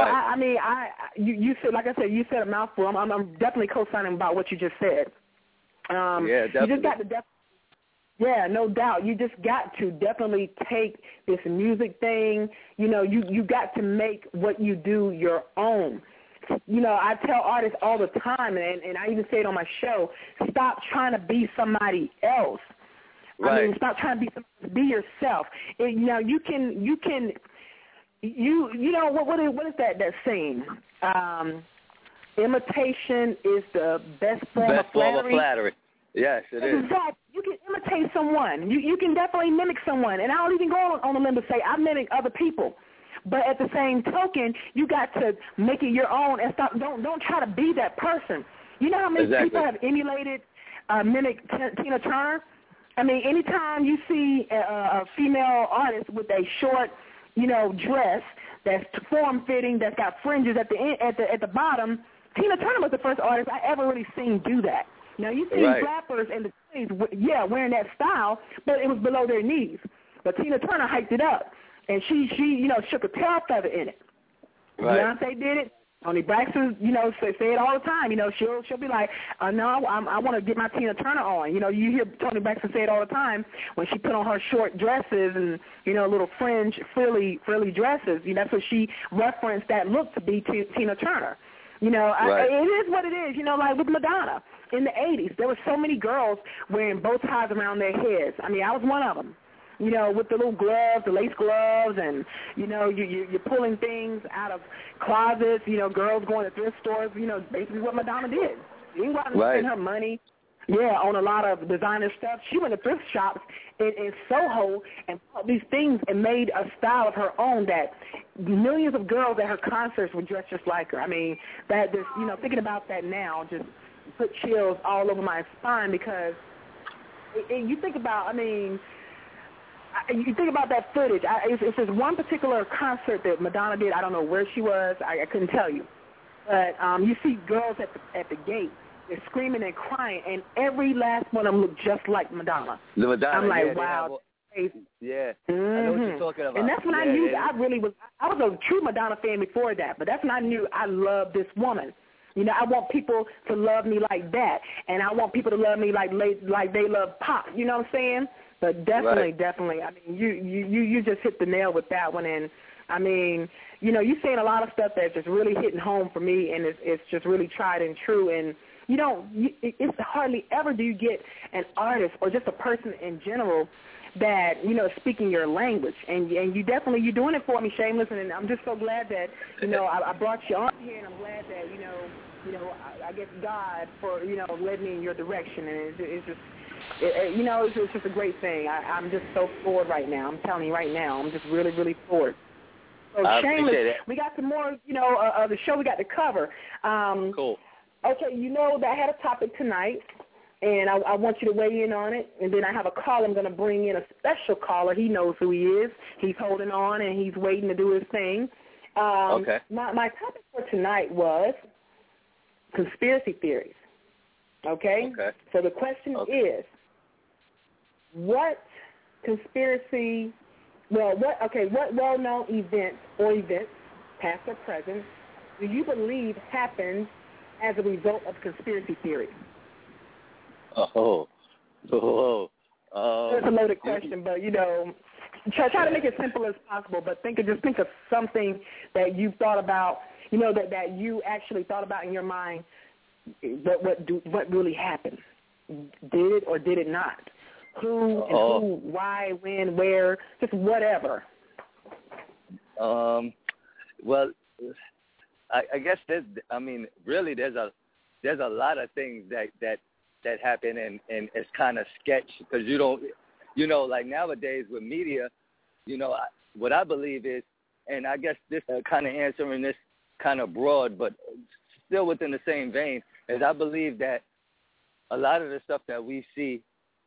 said, like I said, you said a mouthful. I'm definitely co-signing about what you just said. Yeah, definitely. You just got to no doubt. You just got to definitely take this music thing. You got to make what you do your own. I tell artists all the time, and I even say it on my show, stop trying to be somebody else. Right. I mean, stop trying to be somebody. Be yourself. You can. What is that saying? Imitation is the best form of flattery. Yes, it is. Exactly. You can imitate someone. You can definitely mimic someone. And I'll even go on a limb to say I mimic other people. But at the same token, you got to make it your own and stop. Don't try to be that person. You know how many people have emulated, mimic Tina Turner? I mean, anytime you see a female artist with a short, dress that's form-fitting, that's got fringes at the bottom, Tina Turner was the first artist I ever really seen do that. Now, you see rappers in the 20s, wearing that style, but it was below their knees. But Tina Turner hyped it up, and she shook a tail feather in it. Right. Beyonce did it. Toni Braxton, say it all the time. She'll be like, no, I want to get my Tina Turner on. You hear Toni Braxton say it all the time when she put on her short dresses and, little fringe, frilly dresses. That's what she referenced that look to be Tina Turner. It is what it is. Like with Madonna in the 80s, there were so many girls wearing bow ties around their heads. I mean, I was one of them. With the little gloves, the lace gloves, and, you're pulling things out of closets, girls going to thrift stores, basically what Madonna did. She didn't go out and spend her money, on a lot of designer stuff. She went to thrift shops in Soho and bought these things and made a style of her own that millions of girls at her concerts would dress just like her. I mean, that just, thinking about that now just put chills all over my spine because you think about, you think about that footage. It's this one particular concert that Madonna did. I don't know where she was. I couldn't tell you. But you see girls at the gate. They're screaming and crying, and every last one of them look just like Madonna. The Madonna. I'm like, wow. Yeah. I know what you're talking about. And that's when I knew I was a true Madonna fan before that, but that's when I knew I loved this woman. I want people to love me like that, and I want people to love me like they love pop. You know what I'm saying? But definitely. I mean, you just hit the nail with that one, and I mean, you're saying a lot of stuff that's just really hitting home for me, and it's just really tried and true. And it's hardly ever do you get an artist or just a person in general that speaking your language, and you're doing it for me, Shameless, and I'm just so glad that I brought you on here, and I'm glad that I guess God for led me in your direction, and it's just. It's just a great thing. I'm just so forward right now. I'm telling you right now, I'm just really, really forward. So I shameless. appreciate it. We got some more, of the show we got to cover. Cool. Okay, that I had a topic tonight, and I want you to weigh in on it. And then I have a caller. I'm going to bring in a special caller. He knows who he is. He's holding on, and he's waiting to do his thing. Okay. My topic for tonight was conspiracy theories. Okay? Okay. So the question is, what well-known events, past or present, do you believe happened as a result of conspiracy theory? It's a loaded question, but try to make it simple as possible. But think of something that you thought about, that you actually thought about in your mind. What really happened? Did it or did it not? Who and who? Why? When? Where? Just whatever. Well, I guess there's a lot of things that happen, and it's kind of sketch because you don't, like nowadays with media, what I believe is, and I guess this kind of answering this kind of broad, but still within the same vein, is I believe that a lot of the stuff that we see,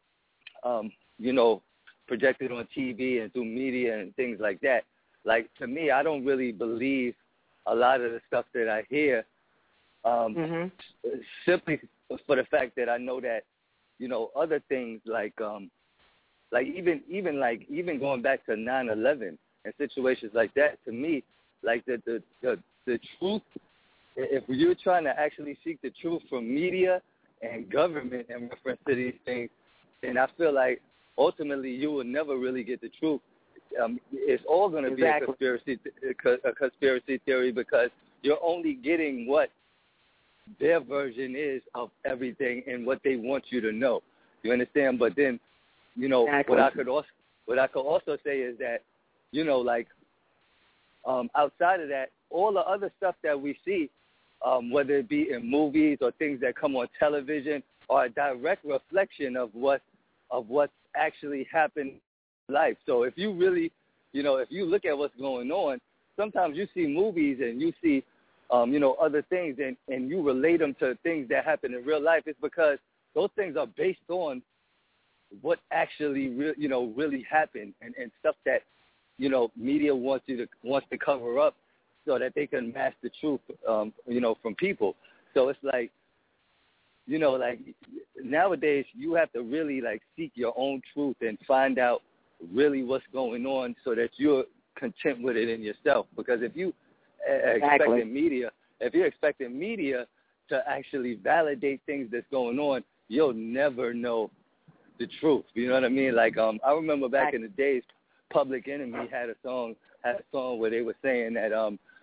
projected on TV and through media and things like that, like to me, I don't really believe a lot of the stuff that I hear, simply for the fact that I know that, other things like even going back to 9/11 and situations like that, to me, like the truth, if you're trying to actually seek the truth from media and government in reference to these things, then I feel like ultimately you will never really get the truth. It's all going to be a conspiracy theory because you're only getting what their version is of everything and what they want you to know. You understand? But then, exactly. what I could also say is that, outside of that, all the other stuff that we see, whether it be in movies or things that come on television, are a direct reflection of what's actually happened in life. So if you really, if you look at what's going on, sometimes you see movies and you see, other things and you relate them to things that happen in real life. It's because those things are based on what actually, really happened and stuff that, media wants to cover up so that they can mask the truth, from people. So it's like, like nowadays you have to really seek your own truth and find out really what's going on so that you're content with it in yourself. Because if you if you're expecting media to actually validate things that's going on, you'll never know the truth. You know what I mean? Like I remember back in the days, Public Enemy had a song where they were saying that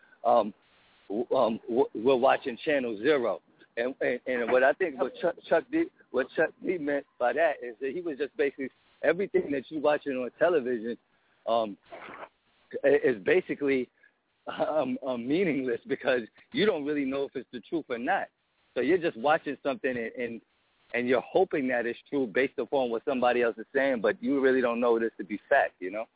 we're watching Channel Zero, and what I think what Chuck D meant by that is that he was just basically everything that you're watching on television is basically meaningless because you don't really know if it's the truth or not. So you're just watching something and you're hoping that it's true based upon what somebody else is saying, but you really don't know this to be fact,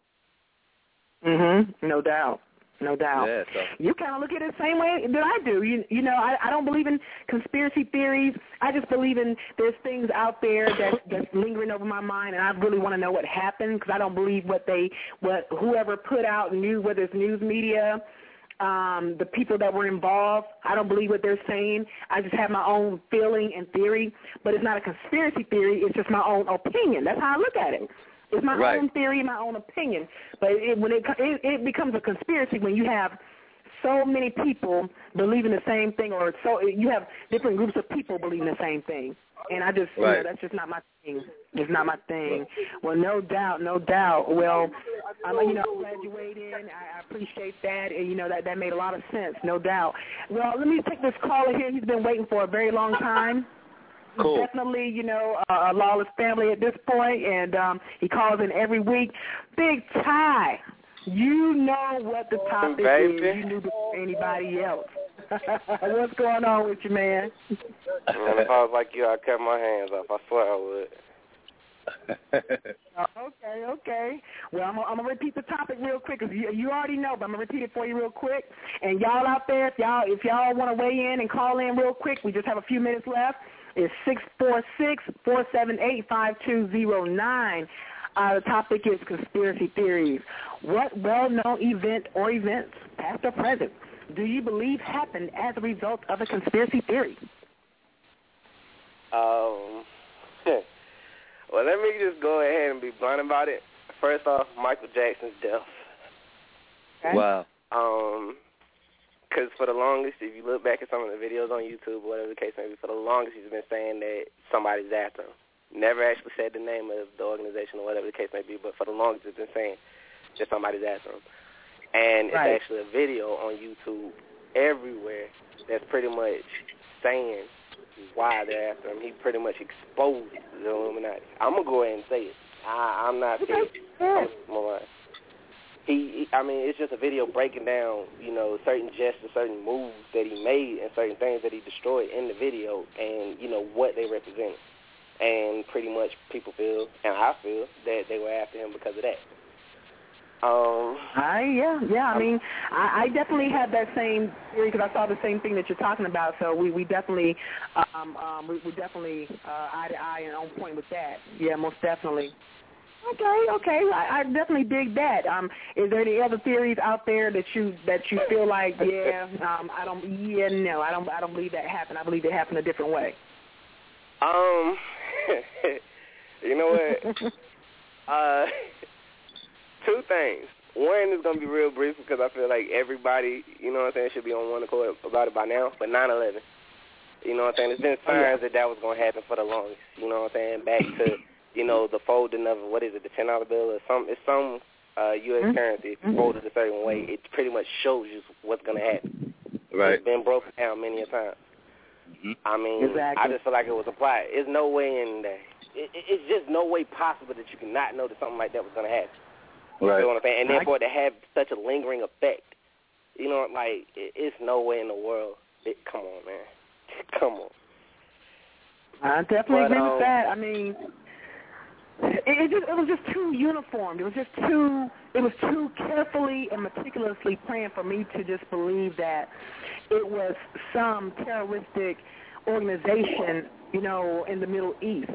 No doubt. Yeah, so. You kind of look at it the same way that I do. I don't believe in conspiracy theories. I just believe in there's things out there that's lingering over my mind, and I really want to know what happened because I don't believe what whoever put out news, whether it's news media, the people that were involved. I don't believe what they're saying. I just have my own feeling and theory, but it's not a conspiracy theory. It's just my own opinion. That's how I look at it. It's my own theory, my own opinion. But it becomes a conspiracy when you have so many people believing the same thing, or so you have different groups of people believing the same thing. And I just, that's just not my thing. It's not my thing. Well, no doubt. Well, I'm graduating. I appreciate that, and that made a lot of sense, no doubt. Well, let me take this caller here. He's been waiting for a very long time. Cool. Definitely, a lawless family at this point, and he calls in every week. Big Ty, you know what the topic is. You knew before anybody else. What's going on with you, man? Man, if I was like you, I'd cut my hands off. I swear I would. Okay. Well, I'm gonna repeat the topic real quick, because you already know, but I'm gonna repeat it for you real quick. And y'all out there, if y'all want to weigh in and call in real quick, we just have a few minutes left. It's 646-478-5209. The topic is conspiracy theories. What well-known event or events, past or present, do you believe happened as a result of a conspiracy theory? Well, let me just go ahead and be blunt about it. First off, Michael Jackson's death. Okay. Wow. Because for the longest, if you look back at some of the videos on YouTube, or whatever the case may be, for the longest he's been saying that somebody's after him. Never actually said the name of the organization or whatever the case may be, but for the longest it's been saying that somebody's after him. And it's actually a video on YouTube everywhere that's pretty much saying why they're after him. He pretty much exposed the Illuminati. I'm going to go ahead and say it. I'm not scared. It's just a video breaking down, certain gestures, certain moves that he made and certain things that he destroyed in the video and, what they represented. And pretty much people feel, and I feel, that they were after him because of that. I definitely had that same theory, because I saw the same thing that you're talking about. So we definitely, we definitely eye to eye and on point with that. Yeah, most definitely. Okay. I definitely dig that. Is there any other theories out there that you feel like, I don't believe that happened. I believe it happened a different way. You know what? Two things. One is going to be real brief, because I feel like everybody, should be on one accord about it by now. But 9/11, there's been signs that was going to happen for the longest. Back to, the folding of, what is it, the $10 bill or something. It's some U.S. currency. If you fold it a certain way, it pretty much shows you what's going to happen. Right. It's been broken down many a time. Exactly. I just feel like it was applied. There's no way in there. It's just no way possible that you cannot know that something like that was going to happen. Right. You know what I'm saying? And then for it to have such a lingering effect, it's no way in the world. Come on, man. Come on. I definitely agree with that. It was just too uniform. It was too carefully and meticulously planned for me to just believe that it was some terroristic organization, in the Middle East.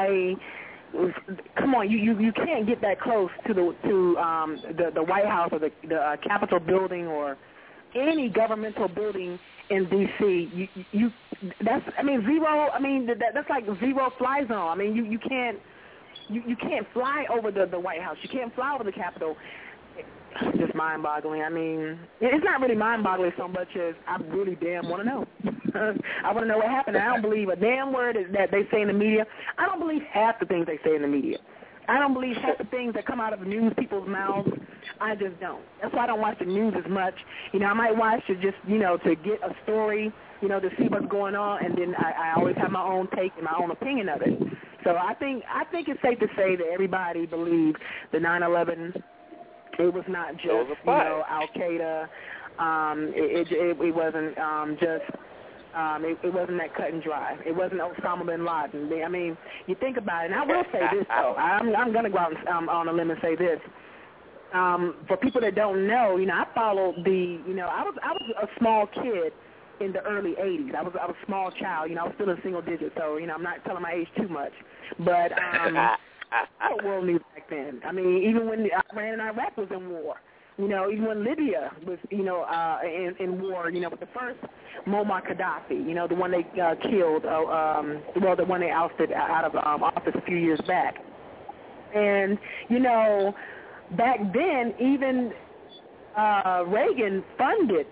Come on, you can't get that close to the White House or the Capitol building or any governmental building in D.C. That's like zero fly zone. You can't fly over the White House. You can't fly over the Capitol. It's just mind-boggling. It's not really mind-boggling so much as I really damn want to know. I want to know what happened. I don't believe a damn word that they say in the media. I don't believe half the things they say in the media. I don't believe half the things that come out of news people's mouths. I just don't. That's why I don't watch the news as much. I might watch it just, to get a story, to see what's going on, and then I always have my own take and my own opinion of it. So I think it's safe to say that everybody believes the 9/11. It was not just, Al-Qaeda. It wasn't just, it wasn't that cut and dry. It wasn't Osama bin Laden. You think about it, and I will say this, though. I'm going to go out on a limb and say this. For people that don't know, I followed I was a small kid in the early 80s. I was a small child. I was still in single digits, so, I'm not telling my age too much. But what world news back then? Even when Iran and Iraq was in war, even when Libya was, in war, with the first Muammar Gaddafi, the one they killed, the one they ousted out of office a few years back. And, back then, even Reagan funded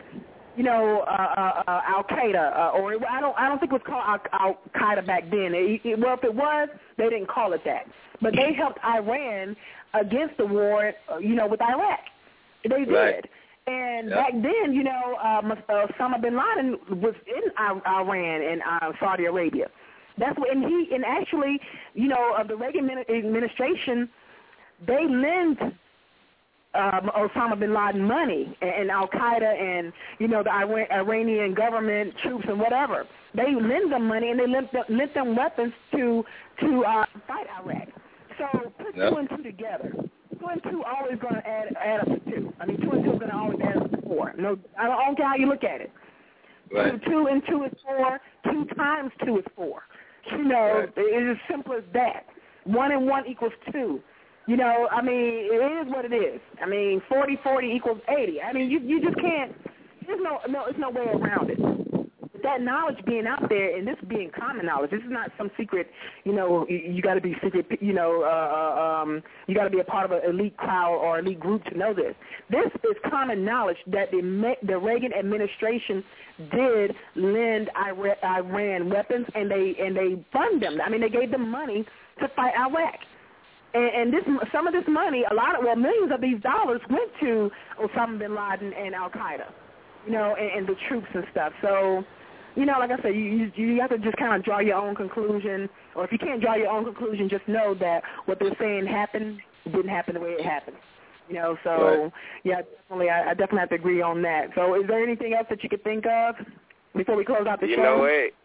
Al-Qaeda, or I don't think it was called Al-Qaeda back then. If it was, they didn't call it that. But they helped Iran against the war, with Iraq. They did. Right. And back then, Osama bin Laden was in Iran and Saudi Arabia. That's what, and actually, of the Reagan administration, they lent Osama bin Laden money and Al-Qaeda and, the Iranian government troops and whatever. They lend them money and they lent them weapons to fight Iraq. So put 2 and 2 together. 2 and 2 always going to add up to 2. I mean, 2 and 2 is going to always add up to 4. No, I don't care how you look at it. Right. 2 and 2 is 4. 2 times 2 is 4. You know, Right. it's as simple as that. 1 and 1 equals 2. You know, I mean, it is what it is. I mean, 40 equals 80. I mean, you just can't. There's no way around it. That knowledge being out there, and this being common knowledge, this is not some secret. You know, you got to be secret. You know, you got to be a part of an elite crowd or elite group to know this. This is common knowledge that the Reagan administration did lend Iran weapons, and they fund them. I mean, they gave them money to fight Iraq. And some of this money, millions of these dollars went to Osama bin Laden and Al Qaeda, you know, and the troops and stuff. So, you know, like I said, you have to just kind of draw your own conclusion. Or if you can't draw your own conclusion, just know that what they're saying didn't happen the way it happened. You know, so right. Yeah, definitely, I definitely have to agree on that. So, is there anything else that you could think of before we close out the show? You know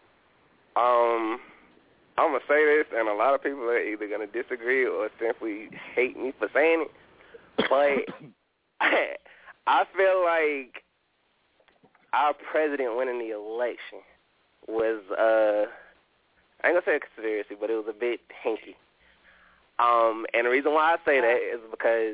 what? I'm going to say this, and a lot of people are either going to disagree or simply hate me for saying it, but I feel like our president winning the election was, I ain't going to say a conspiracy, but it was a bit hinky. And the reason why I say that is because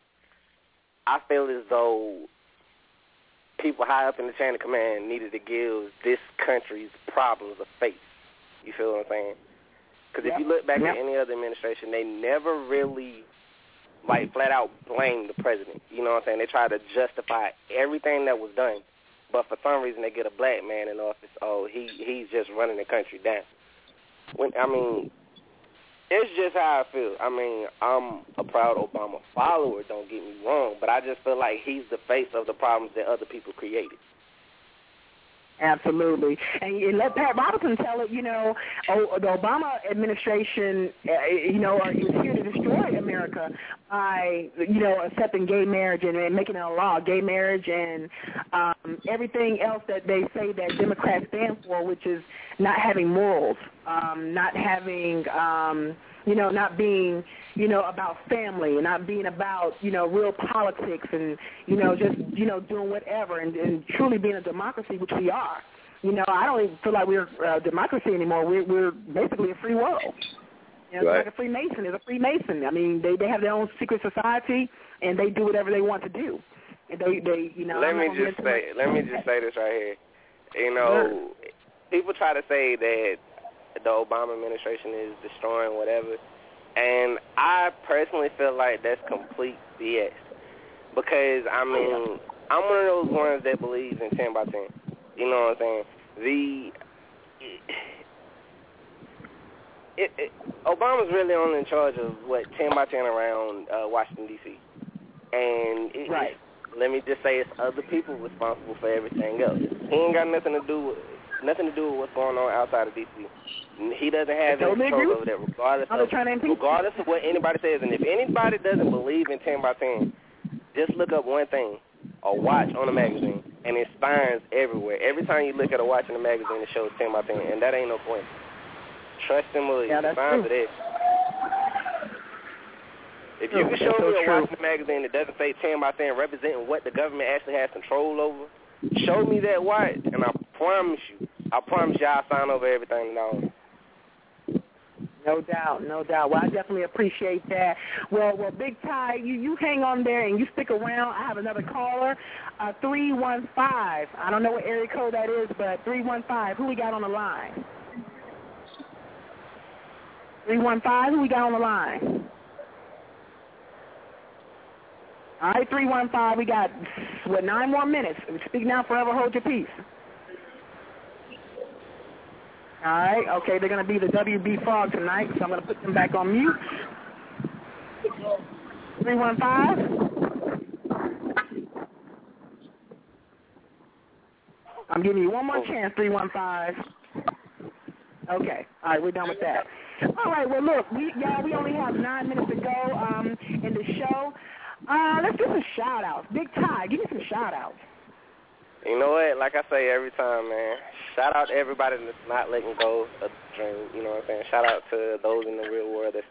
I feel as though people high up in the chain of command needed to give this country's problems a face. You feel what I'm saying? Because if you look back at any other administration, they never really, like, flat out blamed the president. You know what I'm saying? They try to justify everything that was done. But for some reason, they get a black man in office. Oh, he's just running the country down. I mean, it's just how I feel. I mean, I'm a proud Obama follower, don't get me wrong, but I just feel like he's the face of the problems that other people created. Absolutely. And let Pat Robertson tell it, you know, the Obama administration, you know, is here to destroy America by, you know, accepting gay marriage and making it a law, gay marriage and everything else that they say that Democrats stand for, which is not having morals, not having, you know, not being, you know, about family and not being about, you know, real politics and, you know, just, you know, doing whatever and truly being a democracy, which we are. You know, I don't even feel like we're a democracy anymore. We're basically a free world. You know, it's like a Freemason. It's a Freemason. I mean, they have their own secret society and they do whatever they want to do. And they you know. Let me just say this right here. You know, people try to say that the Obama administration is destroying whatever, and I personally feel like that's complete BS. Because, I mean, I'm one of those ones that believes in 10 by 10. You know what I'm saying? Obama's really only in charge of, 10 by 10 around Washington, D.C. And let me just say it's other people responsible for everything else. He ain't got nothing to do with what's going on outside of D.C. He doesn't have any control over that, regardless of what anybody says. And if anybody doesn't believe in 10 by 10, just look up one thing, a watch on a magazine, and it spines everywhere. Every time you look at a watch in a magazine, it shows 10 by 10, and that ain't no coincidence. Trust and believe. The signs are there. If you can show me a watch in a magazine that doesn't say 10 by 10 representing what the government actually has control over, show me that watch, and I promise you, I'll sign over everything now. No doubt. Well, I definitely appreciate that. Well, Big Ty, you hang on there and you stick around. I have another caller, 315. I don't know what area code that is, but 315. Who we got on the line? 315. Who we got on the line? All right, 315. We got 9 more minutes. Speak now, forever hold your peace. All right, okay, they're going to be the WB Frog tonight, so I'm going to put them back on mute. 315. I'm giving you one more chance, 315. Okay, all right, we're done with that. All right, well, look, we only have 9 minutes to go in the show. Let's do some shout-outs. Big Ty, give me some shout-outs. You know what? Like I say every time, man, shout out to everybody that's not letting go of the dream. You know what I'm saying? Shout out to those in the real world that's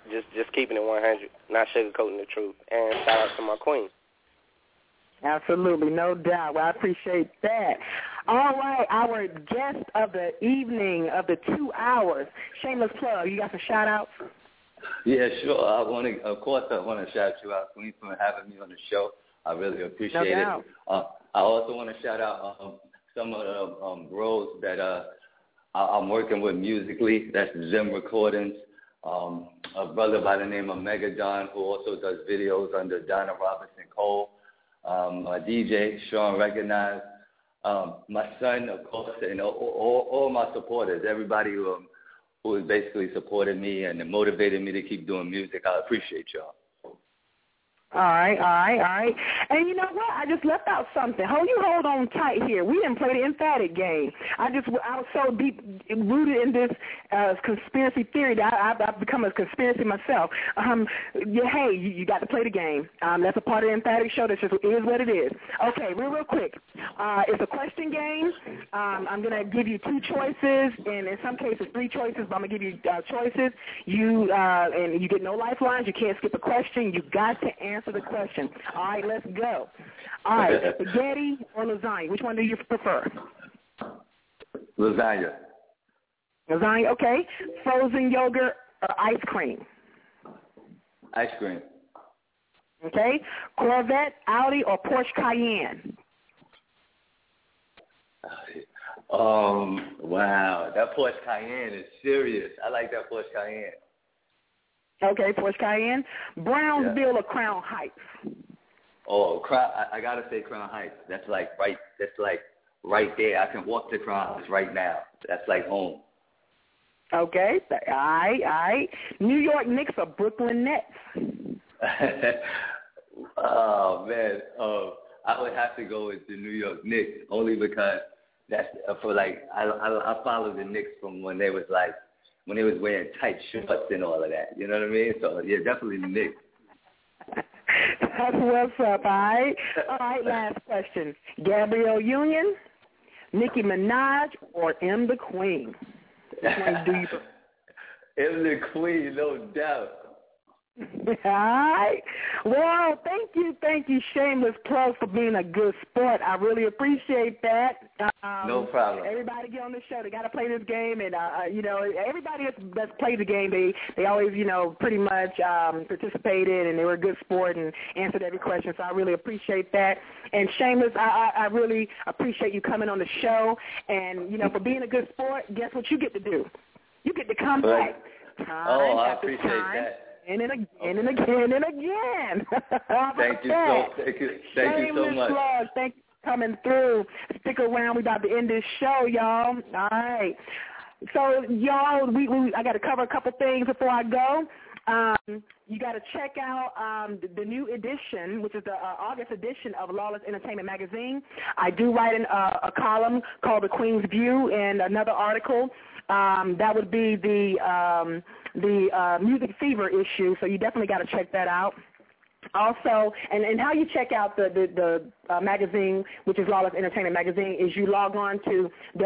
Just keeping it 100, not sugarcoating the truth. And shout out to my queen. Absolutely, no doubt. Well, I appreciate that. All right, our guest of the evening, of the 2 hours, shameless plug. You got some shout-outs? Yeah, sure. I want to shout you out, Queen, for having me on the show. I really appreciate it. I also want to shout out some of the bros that I'm working with musically. That's Zim Recordings. A brother by the name of Megadon, who also does videos under Donna Robinson Cole. A DJ, Sean Recognize. My son, of course, and all my supporters, everybody who has basically supported me and motivated me to keep doing music. I appreciate y'all. All right. And you know what? I just left out something. Hold on tight here. We didn't play the emphatic game. I was so deep rooted in this conspiracy theory that I've become a conspiracy myself. You got to play the game. That's a part of the emphatic show. That just is what it is. Okay, real quick. It's a question game. I'm going to give you 2 choices, and in some cases 3 choices, but I'm going to give you choices. And you get no lifelines. You can't skip a question. You got to answer the question. All right, let's go. All right, spaghetti or lasagna? Which one do you prefer? Lasagna. Lasagna, okay. Frozen yogurt or ice cream? Ice cream. Okay. Corvette, Audi, or Porsche Cayenne? Wow. That Porsche Cayenne is serious. I like that Porsche Cayenne. Okay, Porsche Cayenne. Brownsville or Crown Heights? Oh, I gotta say Crown Heights. That's like right there. I can walk to Crown Heights right now. That's like home. Okay, all right. New York Knicks or Brooklyn Nets? Oh man, I would have to go with the New York Knicks only because that's for I followed the Knicks from when they was wearing tight shorts and all of that. You know what I mean? So, yeah, definitely the Knicks. That's what's up, all right? All right, last question. Gabrielle Union, Nicki Minaj, or M the Queen? Which one do you prefer? M the Queen, no doubt. All right. Well, thank you, shameless plug, for being a good sport. I really appreciate that. No problem. Everybody get on the show. They got to play this game, and everybody that's played the game, they always pretty much participated, and they were a good sport and answered every question. So I really appreciate that. And shameless, I really appreciate you coming on the show, and for being a good sport. Guess what you get to do? You get to come back. I appreciate that. And again and again. Thank you so much. Plug. Thank you for coming through. Stick around. We're about to end this show, y'all. All right. So, y'all, I got to cover a couple things before I go. You got to check out the new edition, which is the August edition of Lawless Entertainment Magazine. I do write a column called The Queen's View and another article. That would be the Music Fever issue, so you definitely got to check that out. Also, and how you check out the magazine, which is Lawless Entertainment Magazine, is you log on to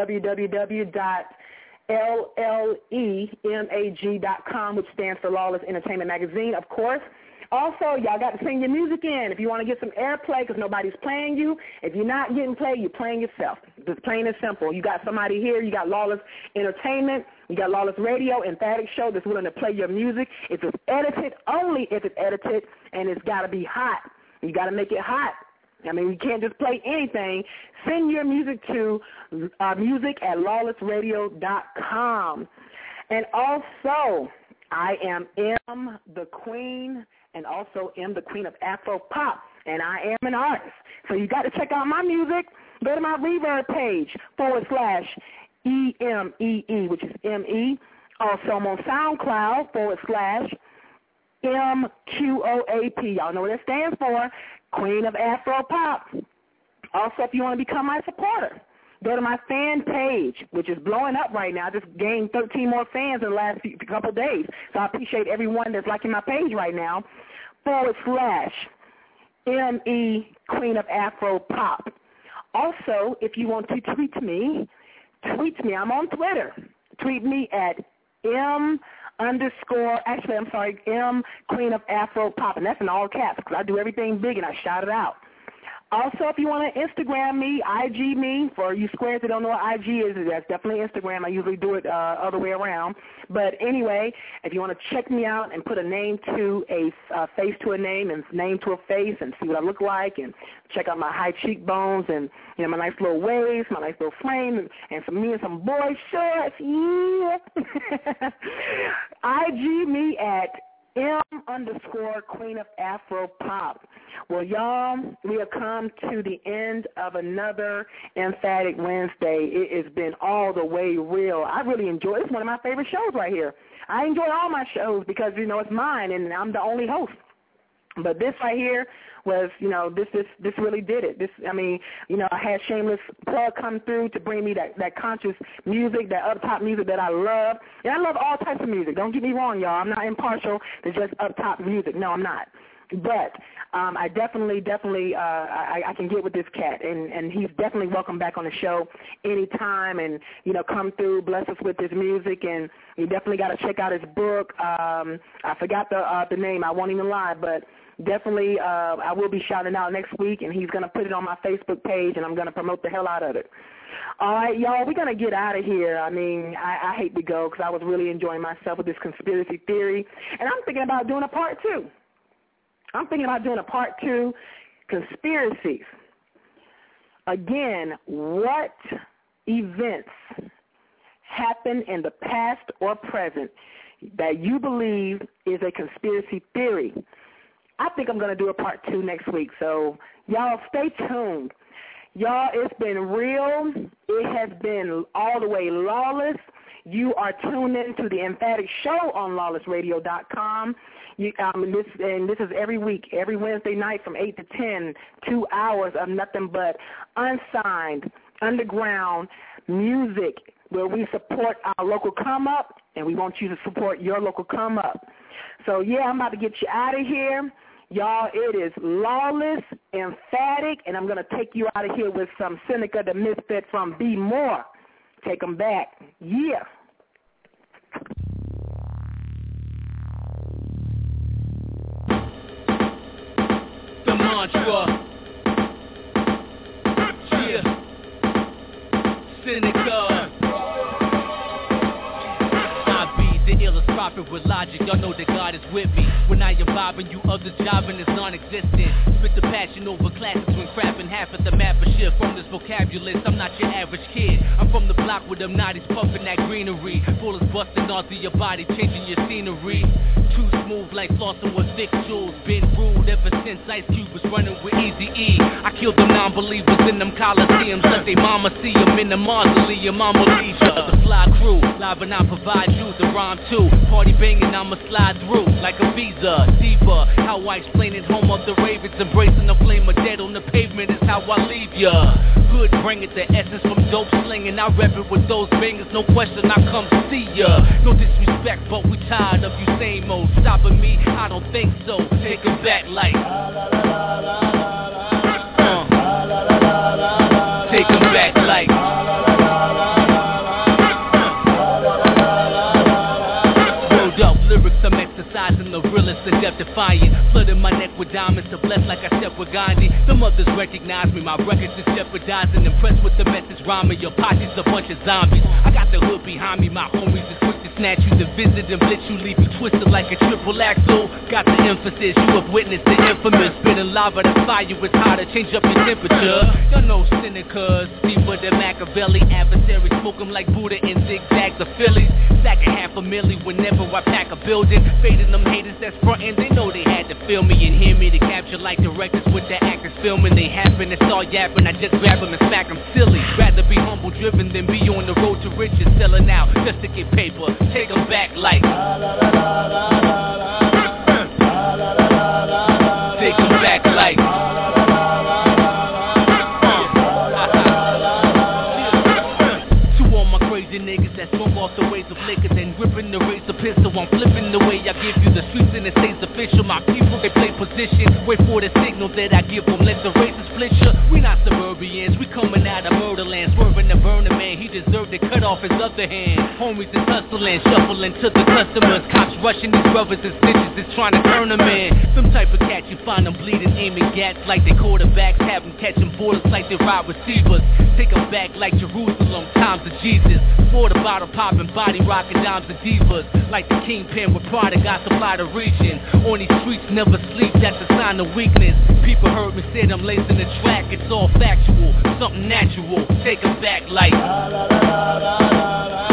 www.LLEMAG.com, which stands for Lawless Entertainment Magazine, of course. Also, y'all got to send your music in if you want to get some airplay because nobody's playing you. If you're not getting played, you're playing yourself. Just plain and simple. You got somebody here. You got Lawless Entertainment. You got Lawless Radio, Emphatic Show that's willing to play your music. If it's edited, only if it's edited, and it's got to be hot. You got to make it hot. I mean, you can't just play anything. Send your music to music@lawlessradio.com. And also, I am M the Queen, and also M the Queen of Afro Pop, and I am an artist. So you got to check out my music. Go to my Reverb page /EMEE, which is M-E. Also, I'm on SoundCloud /MQOAP. Y'all know what that stands for, Queen of Afro Pop. Also, if you want to become my supporter, go to my fan page, which is blowing up right now. I just gained 13 more fans in the last couple of days. So I appreciate everyone that's liking my page right now, /ME Queen of Afro Pop. Also, if you want to tweet me. I'm on Twitter. Tweet me at M M Queen of Afro Pop, and that's in all caps because I do everything big and I shout it out. Also, if you want to Instagram me, IG me, for you squares that don't know what IG is, that's definitely Instagram. I usually do it other way around. But anyway, if you want to check me out and put a name to a face to a name and name to a face and see what I look like and check out my high cheekbones and, you know, my nice little waist, my nice little frame, and some me and some boy shorts, yeah. IG me at M_Queen of Afro Pop. Well, y'all, we have come to the end of another Emphatic Wednesday. It has been all the way real. I really enjoy it. It's one of my favorite shows right here. I enjoy all my shows because, you know, it's mine and I'm the only host. But this right here was, you know, this really did it. This, I mean, you know, I had Shameless Plug come through to bring me that conscious music, that up-top music that I love. And I love all types of music. Don't get me wrong, y'all. I'm not impartial to just up-top music. No, I'm not. But I definitely, I can get with this cat, and he's definitely welcome back on the show anytime, and, you know, come through, bless us with his music, and you definitely got to check out his book. I forgot the name, I won't even lie, but definitely I will be shouting out next week, and he's going to put it on my Facebook page, and I'm going to promote the hell out of it. All right, y'all, we're going to get out of here. I mean, I hate to go because I was really enjoying myself with this conspiracy theory, and I'm thinking about doing a part 2. I'm thinking about doing a part 2, conspiracies. Again, what events happen in the past or present that you believe is a conspiracy theory? I think I'm going to do a part 2 next week, so y'all stay tuned. Y'all, it's been real. It has been all the way lawless. You are tuned in to the Emphatic Show on lawlessradio.com. This is every week, every Wednesday night from 8 to 10, 2 hours of nothing but unsigned, underground music where we support our local come-up, and we want you to support your local come-up. So, yeah, I'm about to get you out of here. Y'all, it is lawless, emphatic, and I'm going to take you out of here with some Seneca the Misfit from Be More. Take them back. Yeah. The mantra. Yeah. Seneca. The illest prophet with logic, y'all know that God is with me. When I am bobbing, you others jobbing is non-existent. Spit the passion over classics when crapping half of the map of shit. From this vocabulary, I'm not your average kid. I'm from the block with them naughties puffing that greenery. Bullets busting onto your body, changing your scenery. Too smooth like flossing with thick jewels. Been rude ever since Ice Cube was running with Eazy-E. I killed them non-believers in them coliseums. Let they mama see them in the mausoleum. I'ma leave ya. The fly crew, live and I provide you the rhyme too. Party banging, I'ma slide through like a visa. Diva, how I explain it, home of the ravens. Embracing the flame of dead on the pavement is how I leave ya. Good, bring it, the essence from dope slinging. I rep it with those bangers, no question, I come to see ya. No disrespect, but we tired of you same old. Stopping me, I don't think so. Take it back like take it back like lyrics, I'm exercising the realest and death defying. Flooding my neck with diamonds to bless like I step with Gandhi. The mothers recognize me, my records is jeopardizing. Impressed with the message rhyming, your posse's a bunch of zombies. I got the hood behind me, my homies is quick to snatch you, to visit and blitz you, leave you twisted like a triple axle. Got the emphasis, you have witnessed the infamous. Spitting lava, the fire is hot to change up your temperature. Y'all know Senecas, deeper than Machiavelli. Adversaries smoke them like Buddha and zigzags of Phillies. Stacking $500,000 whenever I pack a building. Fading them haters that's frontin', they know they had to feel me and hear me to capture like directors with the actors filming. They happen to start yapping, I just grab them and smack them silly. Rather be humble driven than be on the road to riches, selling out just to get paper. Take them back like take them back like to all my crazy niggas that smoke off the ways of liquor, then ripping the razor pistol I'm flipping the way I give you the streets and it stays official. My people, they play position. Wait for the signal that I give them. Let the races split ya. We not suburbians, we coming out of murderland. Swerving the burner man, he deserved to cut off his other hand. Homies is hustling, shuffling to the customers. Cops rushing these brothers and snitches is trying to turn them in. Some type of cat you find them bleeding, aiming gats like they quarterbacks. Have them catching borders like they wide receivers. Take them back like Jerusalem, times of Jesus. Water bottle popping, body rocking, dimes and divas. Like the kingpin with product, I supply the region. On these streets, never sleep, that's a sign of weakness. People heard me say I'm lacing the track, it's all factual, something natural. Take them back like